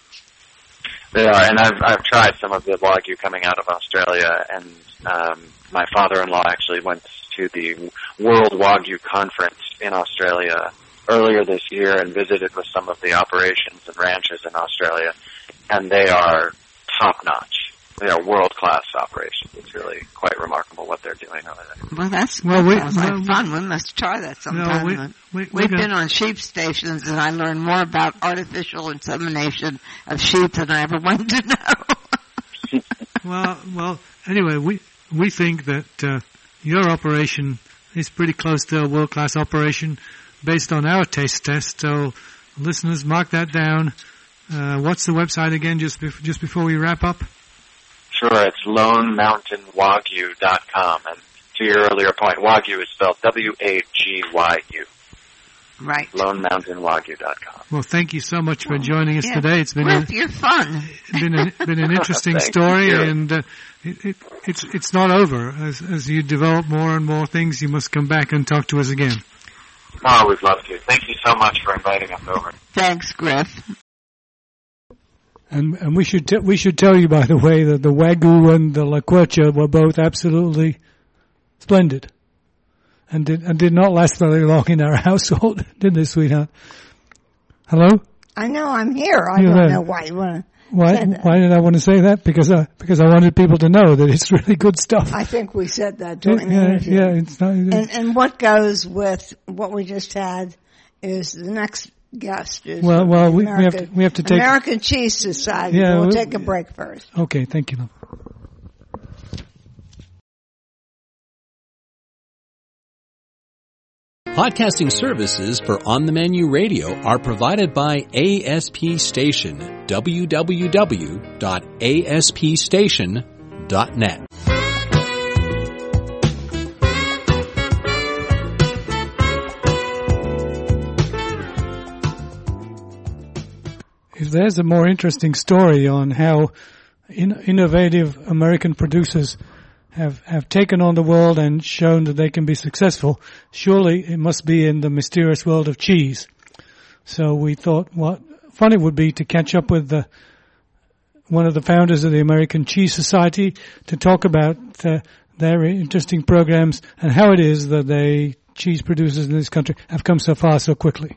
They are, and I've tried some of the Wagyu coming out of Australia, and my father-in-law actually went to the World Wagyu Conference in Australia earlier this year and visited with some of the operations and ranches in Australia, and they are top-notch. They are world-class operations. It's really quite remarkable what they're doing over there. Well, that sounds like fun. We must try that sometime. We've been on sheep stations, and I learned more about artificial insemination of sheep than I ever wanted to know. Well. Anyway, we think that your operation is pretty close to a world-class operation based on our taste test. So, listeners, mark that down. What's the website again? Just before we wrap up. Sure, it's LoneMountainWagyu.com. And to your earlier point, Wagyu is spelled W-A-G-Y-U. Right. LoneMountainWagyu.com. Well, thank you so much for joining us today. It's been you're fun. Been an interesting story, and it's not over. As you develop more and more things, you must come back and talk to us again. Oh, we'd love to. Thank you so much for inviting us over. Thanks, Griff. And we should tell you, by the way, that the Wagyu and the La Quercia were both absolutely splendid, and did not last very long in our household, did they, sweetheart? Hello? I know I'm here. I don't know why you want to. Why did I want to say that? Because I wanted people to know that it's really good stuff. I think we said that during the interview. Yeah, it's not. And what goes with what we just had is the next guest is we have to take American Cheese Society. Yeah, we'll take a break first. Okay, thank you. Podcasting services for On the Menu Radio are provided by ASP Station, www.aspstation.net. If there's a more interesting story on how innovative American producers have taken on the world and shown that they can be successful, surely it must be in the mysterious world of cheese. So we thought what fun it would be to catch up with one of the founders of the American Cheese Society to talk about their interesting programs and how it is that cheese producers in this country have come so far so quickly.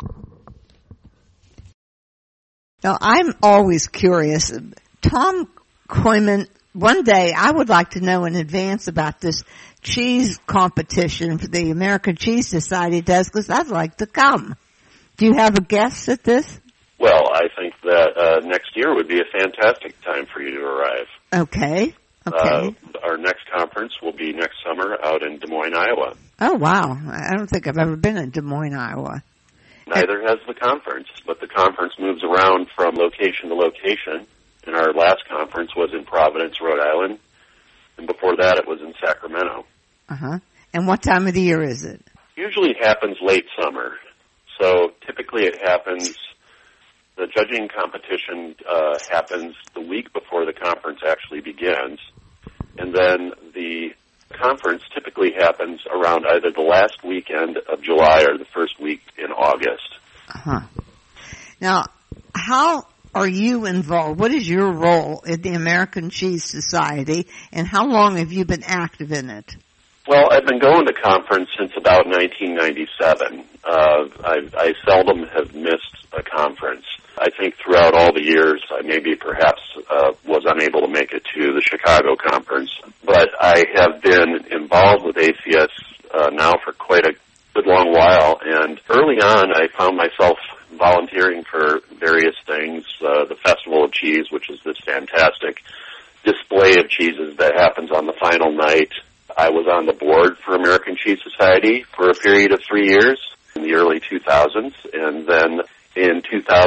Now, I'm always curious. Tom Koyman, one day I would like to know in advance about this cheese competition for the American Cheese Society does, because I'd like to come. Do you have a guess at this? Well, I think that next year would be a fantastic time for you to arrive. Okay. Our next conference will be next summer out in Des Moines, Iowa. Oh, wow. I don't think I've ever been in Des Moines, Iowa. Neither has the conference, but the conference moves around from location to location. And our last conference was in Providence, Rhode Island, and before that it was in Sacramento. Uh-huh. And what time of the year is it? Usually it happens late summer. So typically it happens, the judging competition happens the week before the conference actually begins. And then the conference typically happens around either the last weekend of July or the first week in August. Uh-huh. Now, how are you involved? What is your role in the American Cheese Society, and how long have you been active in it? Well, I've been going to conference since about 1997. I seldom have missed a conference. I I think throughout all the years, I maybe perhaps was unable to make it to the Chicago conference. But I have been involved with ACS now for quite a good long while. And early on, I found myself volunteering for various things. The Festival of Cheese, which is this fantastic display of cheeses that happens on the final night. I was on the board for American Cheese Society for a period of 3 years in the early 2000s. And then in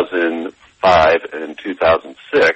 2005 and 2006,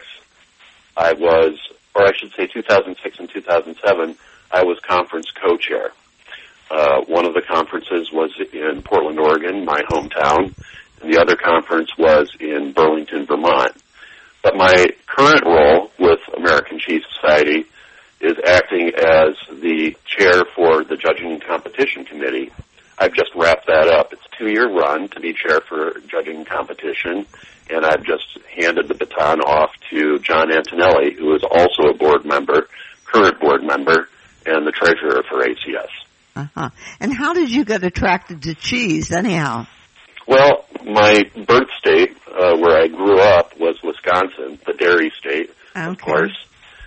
I was, or I should say 2006 and 2007, I was conference co-chair. One of the conferences was in Portland, Oregon, my hometown, and the other conference was in Burlington, Vermont. But my current role with American Cheese Society is acting as the chair for the Judging and Competition Committee. I've just wrapped that up. It's a 2-year run to be chair for Judging and Competition, and I've just handed the baton off to John Antonelli, who is also a board member, current board member, and the treasurer for ACS. Uh-huh. And how did you get attracted to cheese, anyhow? Well, my birth state, where I grew up, was Wisconsin, the dairy state, of course.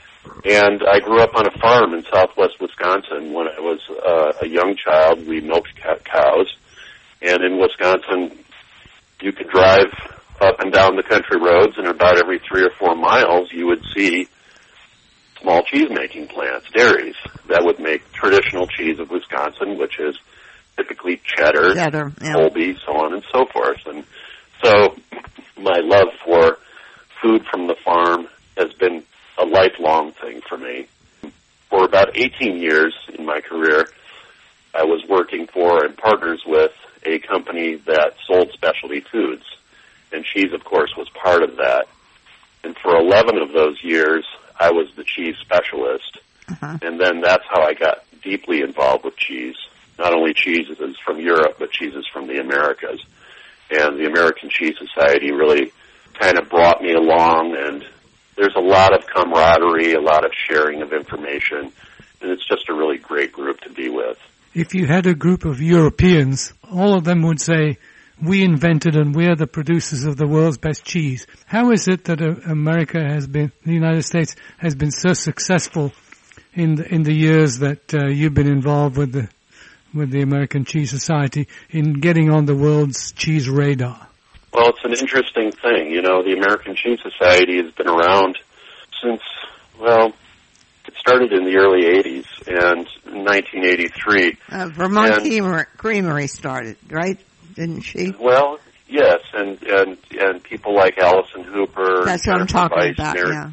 And I grew up on a farm in southwest Wisconsin. When I was a young child, we milked cows. And in Wisconsin, you could drive up and down the country roads, and about every 3 or 4 miles, you would see small cheese-making plants, dairies, that would make traditional cheese of Wisconsin, which is typically cheddar, Colby, so on and so forth. And so my love for food from the farm has been a lifelong thing for me. For about 18 years in my career, I was working for and partners with a company that sold specialty foods, and cheese, of course, was part of that. And for 11 of those years, I was the cheese specialist, and then that's how I got deeply involved with cheese. Not only cheeses from Europe, but cheeses from the Americas. And the American Cheese Society really kind of brought me along, and there's a lot of camaraderie, a lot of sharing of information, and it's just a really great group to be with. If you had a group of Europeans, all of them would say, we invented and we're the producers of the world's best cheese. How is it that America has been, the United States has been so successful in the years that you've been involved with the American Cheese Society in getting on the world's cheese radar? Well, it's an interesting thing. You know, the American Cheese Society has been around since, well, it started in the early 80s, and in 1983. Vermont Creamery started, right? Didn't she? Well, yes, and people like Allison Hooper. That's what I'm talking about,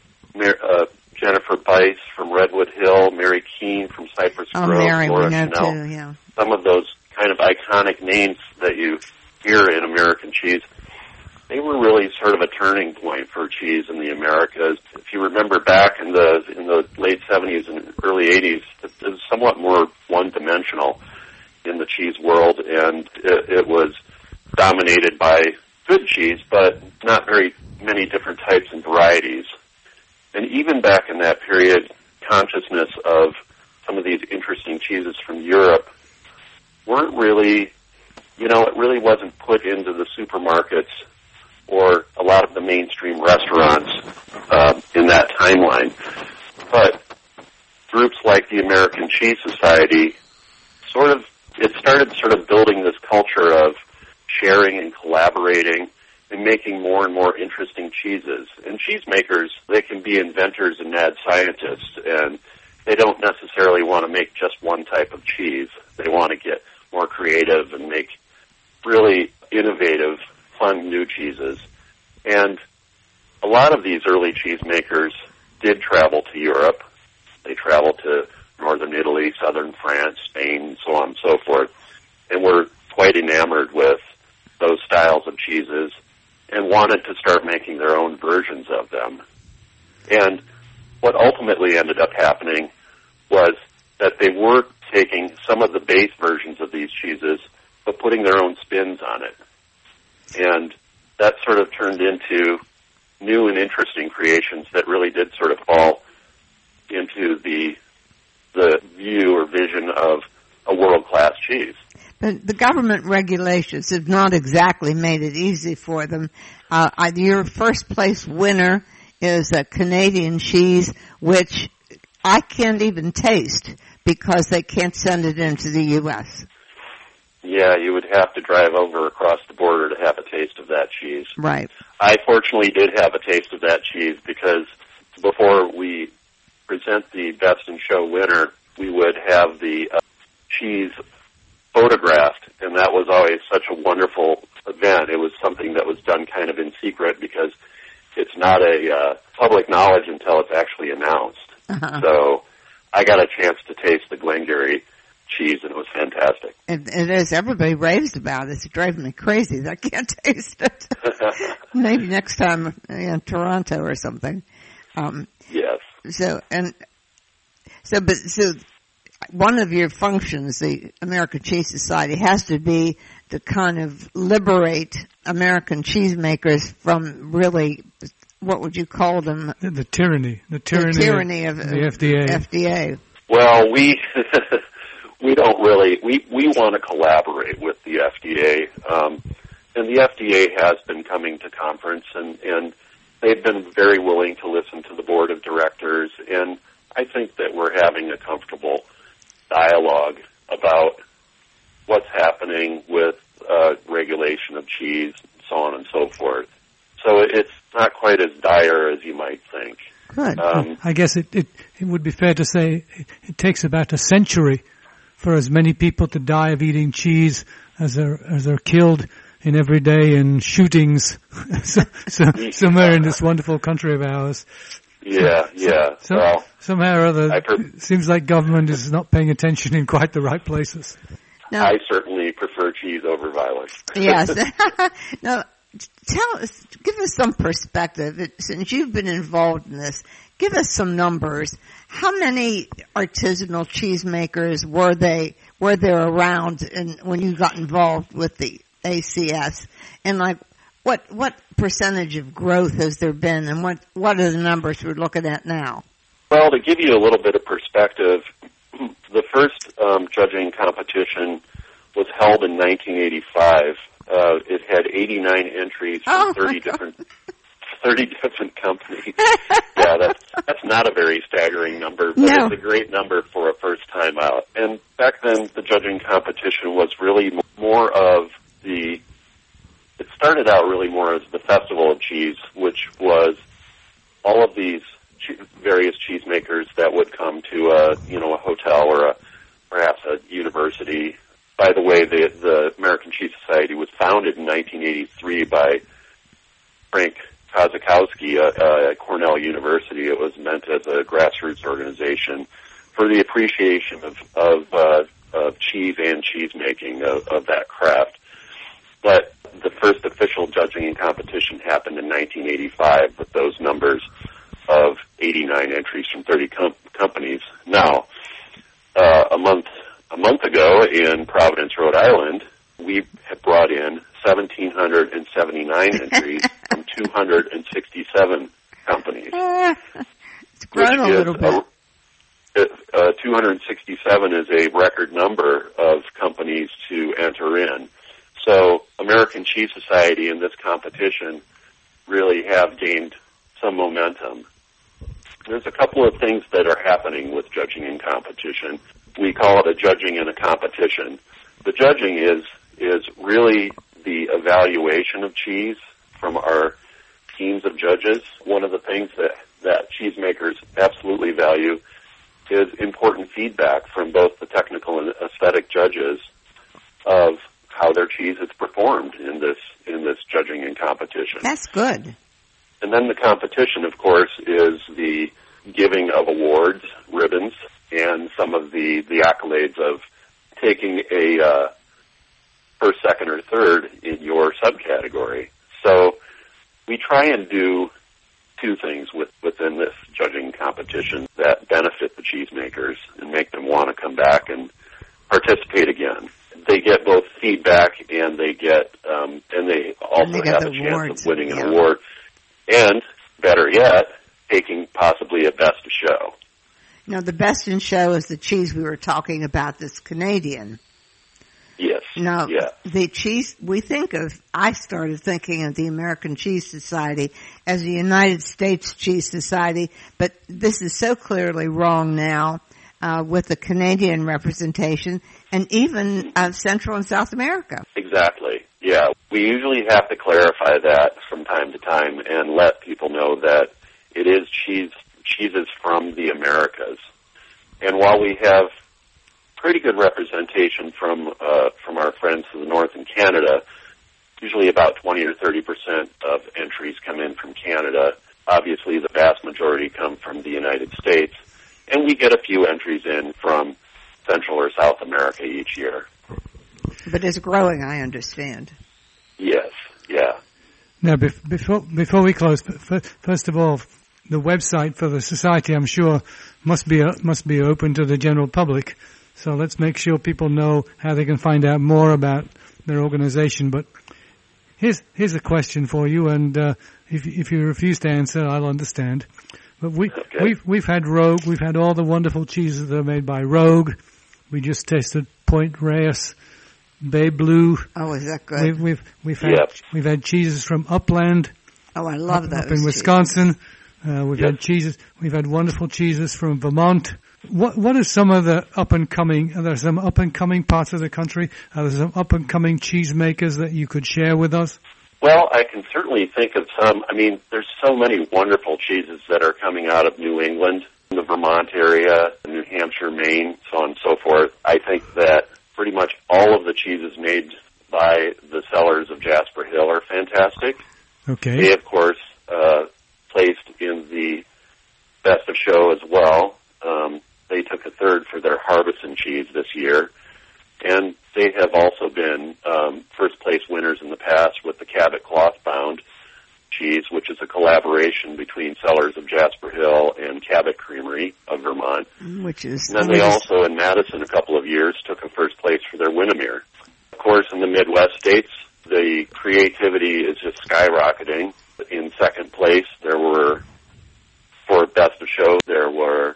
Jennifer Bice from Redwood Hill, Mary Keene from Cypress Grove, Mary, Laura we know Chanel. too, yeah. Some of those kind of iconic names that you hear in American cheese, they were really sort of a turning point for cheese in the Americas. If you remember back in the late 70s and early 80s, it was somewhat more one-dimensional in the cheese world, and it was dominated by good cheese, but not very many different types and varieties. And even back in that period, consciousness of some of these interesting cheeses from Europe weren't really, it really wasn't put into the supermarkets or a lot of the mainstream restaurants in that timeline. But groups like the American Cheese Society it started building this culture of sharing and collaborating and making more and more interesting cheeses. And cheesemakers, they can be inventors and mad scientists, and they don't necessarily want to make just one type of cheese. They want to get more creative and make really innovative, fun new cheeses. And a lot of these early cheesemakers did travel to Europe. They traveled to northern Italy, southern France, Spain, so on and so forth, and were quite enamored with those styles of cheeses and wanted to start making their own versions of them. And what ultimately ended up happening was that they were taking some of the base versions of these cheeses, but putting their own spins on it. And that sort of turned into new and interesting creations that really did sort of fall into the view or vision of a world-class cheese. But the government regulations have not exactly made it easy for them. Your first place winner is a Canadian cheese, which I can't even taste because they can't send it into the U.S. Yeah, you would have to drive over across the border to have a taste of that cheese. Right. I fortunately did have a taste of that cheese because before we present the Best in Show winner, we would have the cheese photographed, and that was always such a wonderful event. It was something that was done kind of in secret because it's not a public knowledge until it's actually announced. Uh-huh. So I got a chance to taste the Glengarry cheese, and it was fantastic. It is. Everybody raves about it. It's driving me crazy. I can't taste it. Maybe next time in Toronto or something. Yes. So one of your functions, the American Cheese Society, has to be to kind of liberate American cheesemakers from really, what would you call them? The tyranny of the FDA. Well, we don't really, we want to collaborate with the FDA, and the FDA has been coming to conference, and they've been very willing to listen to the board of directors, and I think that we're having a comfortable dialogue about what's happening with regulation of cheese, so on and so forth. So it's not quite as dire as you might think. Good. I guess it would be fair to say it takes about a century for as many people to die of eating cheese as are killed in every day in shootings somewhere in this wonderful country of ours. Yeah. Well, somehow or other, it seems like government is not paying attention in quite the right places. No. I certainly prefer cheese over violence. Yes. Now, give us some perspective. Since you've been involved in this, give us some numbers. How many artisanal cheesemakers were there around when you got involved with the ACS? And what percentage of growth has there been, and what are the numbers we're looking at now? Well, to give you a little bit of perspective, the first judging competition was held in 1985. It had 89 entries from 30 different companies. Yeah, that's not a very staggering number, but It's a great number for a first time out. And back then, the judging competition was really more of it started out really more as the Festival of Cheese, which was all of these various cheesemakers that would come to a hotel or perhaps a university. By the way, the American Cheese Society was founded in 1983 by Frank Kozakowski at Cornell University. It was meant as a grassroots organization for the appreciation of cheese and cheese making of that craft. But the first official judging and competition happened in 1985 with those numbers of 89 entries from 30 companies. Now, a month ago in Providence, Rhode Island, we had brought in 1,779 entries from 267 companies. It's grown a little bit. 267 is a record number of companies to enter in. So American Cheese Society and this competition really have gained some momentum. There's a couple of things that are happening with judging and competition. We call it a judging and a competition. The judging is really the evaluation of cheese from our teams of judges. One of the things that cheesemakers absolutely value is important feedback from both the technical and aesthetic judges of how their cheese has performed in this judging and competition. That's good. And then the competition, of course, is the giving of awards, ribbons, and some of the accolades of taking a first, second, or third in your subcategory. So we try and do two things within this judging competition that benefit the cheesemakers and make them want to come back and participate again. They get both feedback and they get and they also have a chance of winning an award. And better yet, taking possibly a Best in Show. Now, the Best in Show is the cheese we were talking about, this Canadian. Yes. Now, Yeah. the cheese, I started thinking of the American Cheese Society as the United States Cheese Society, but this is so clearly wrong now, with the Canadian representation and even, Central and South America. Exactly. Yeah. We usually have to clarify that from time to time and let people know that it is cheeses from the Americas. And while we have pretty good representation from our friends to the north in Canada, usually about 20 or 30% of entries come in from Canada. Obviously, the vast majority come from the United States, and we get a few entries in from Central or South America each year. But it's growing, I understand. Yes, yeah. Now, before we close, first of all, the website for the society, I'm sure, must be open to the general public. So let's make sure people know how they can find out more about their organization. But here's a question for you, and if you refuse to answer, I'll understand. But we've had Rogue, we've had all the wonderful cheeses that are made by Rogue. We just tasted Point Reyes, Bay Blue. Oh, is that good? We've had cheeses from Upland. Oh, I love those. Up in Wisconsin. We've had cheeses. We've had wonderful cheeses from Vermont. What are some of the up and coming? Are there some up and coming parts of the country? Are there some up and coming cheese makers that you could share with us? Well, I can certainly think of some. I mean, there's so many wonderful cheeses that are coming out of New England, the Vermont area, New Hampshire, Maine, so on and so forth. I think that pretty much all of the cheeses made by the cellars of Jasper Hill are fantastic. Okay. They, of course, placed in the Best of Show as well. They took a third for their Harbison cheese this year, and they have also been first place winners in the past with the Cabot Cloth-Bound cheese, which is a collaboration between Cellars of Jasper Hill and Cabot Creamery of Vermont. And then they also, in Madison, a couple of years, took a first place for their Winnemere. Of course, in the Midwest states, the creativity is just skyrocketing. In second place, there were, for Best of Show, there were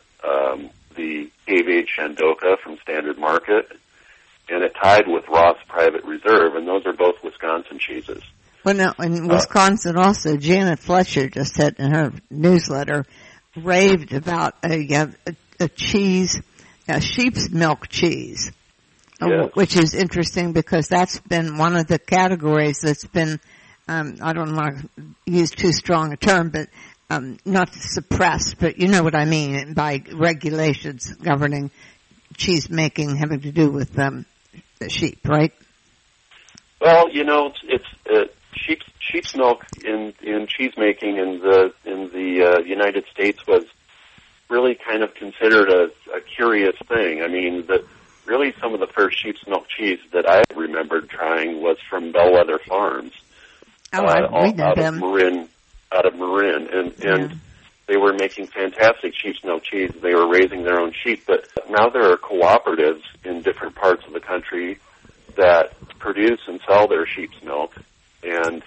the Cave-Aged Shandoka from Standard Market, and it tied with Ross Private Reserve, and those are both Wisconsin cheeses. Well, now, in Wisconsin also, Janet Fletcher just said in her newsletter, raved about a cheese, a sheep's milk cheese, which is interesting because that's been one of the categories that's been, I don't want to use too strong a term, but not suppressed, but you know what I mean, by regulations governing cheese making having to do with the sheep, right? Well, you know, it's sheep's milk in cheese making in the United States was really kind of considered a curious thing. I mean, really some of the first sheep's milk cheese that I remembered trying was from Bellwether Farms. Oh, I know them. Out of Marin, and they were making fantastic sheep's milk cheese. They were raising their own sheep, but now there are cooperatives in different parts of the country that produce and sell their sheep's milk, and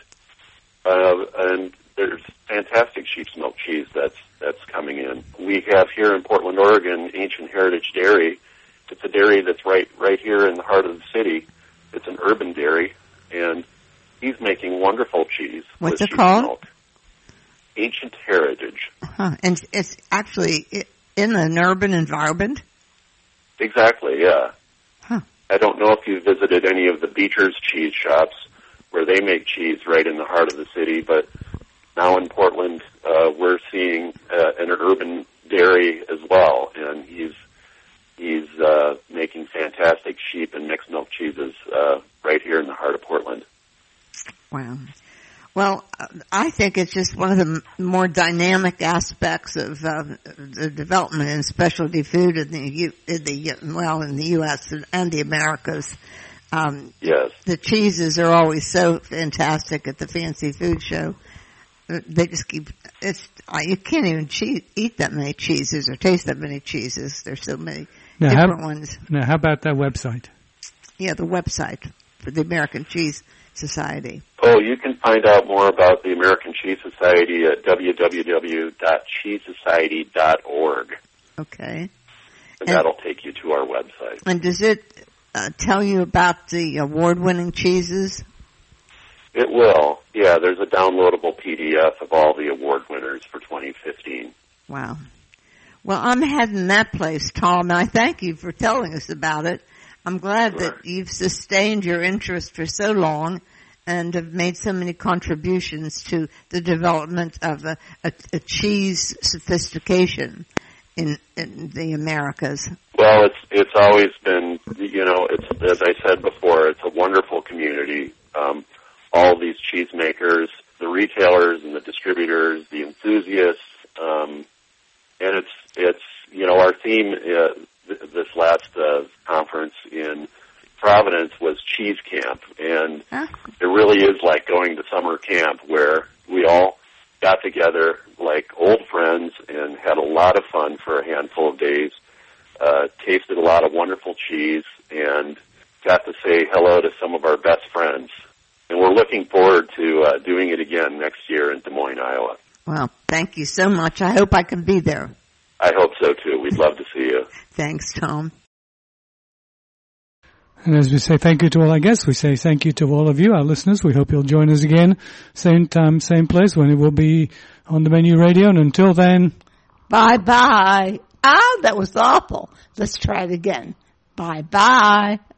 there's fantastic sheep's milk cheese that's coming in. We have here in Portland, Oregon, Ancient Heritage Dairy. It's a dairy that's right here in the heart of the city. It's an urban dairy, and he's making wonderful cheese. What's it called? Milk. Ancient Heritage. And it's actually in an urban environment? Exactly, yeah. I don't know if you visited any of the Beecher's cheese shops where they make cheese right in the heart of the city, but now in Portland, we're seeing an urban dairy as well, and he's making fantastic sheep and mixed milk cheeses right here in the heart of Portland. Wow. Well, I think it's just one of the more dynamic aspects of the development in specialty food in the U.S. and the Americas. Yes. The cheeses are always so fantastic at the fancy food show. They just keep you can't even eat that many cheeses or taste that many cheeses. There's so many different ones. Now, how about that website? Yeah, the website for the American Cheese Society. Oh, you can find out more about the American Cheese Society at www.cheesesociety.org. Okay. And that'll take you to our website. And does it tell you about the award-winning cheeses? It will. Yeah, there's a downloadable PDF of all the award winners for 2015. Wow. Well, I'm heading that place, Tom, and I thank you for telling us about it. I'm glad that you've sustained your interest for so long and have made so many contributions to the development of a cheese sophistication in the Americas. Well, it's always been, it's, as I said before, it's a wonderful community. All these cheesemakers, the retailers and the distributors, the enthusiasts, and it's our theme this last conference in Providence was Cheese Camp, and it really is like going to summer camp where we all got together like old friends and had a lot of fun for a handful of days, tasted a lot of wonderful cheese, and got to say hello to some of our best friends. And we're looking forward to doing it again next year in Des Moines, Iowa. Well, thank you so much. I hope I can be there. I hope so, too. We'd love to see you. Thanks, Tom. And as we say thank you to all our guests, we say thank you to all of you, our listeners. We hope you'll join us again, same time, same place, when it will be on the Menu Radio. And until then, bye-bye. Ah, that was awful. Let's try it again. Bye-bye.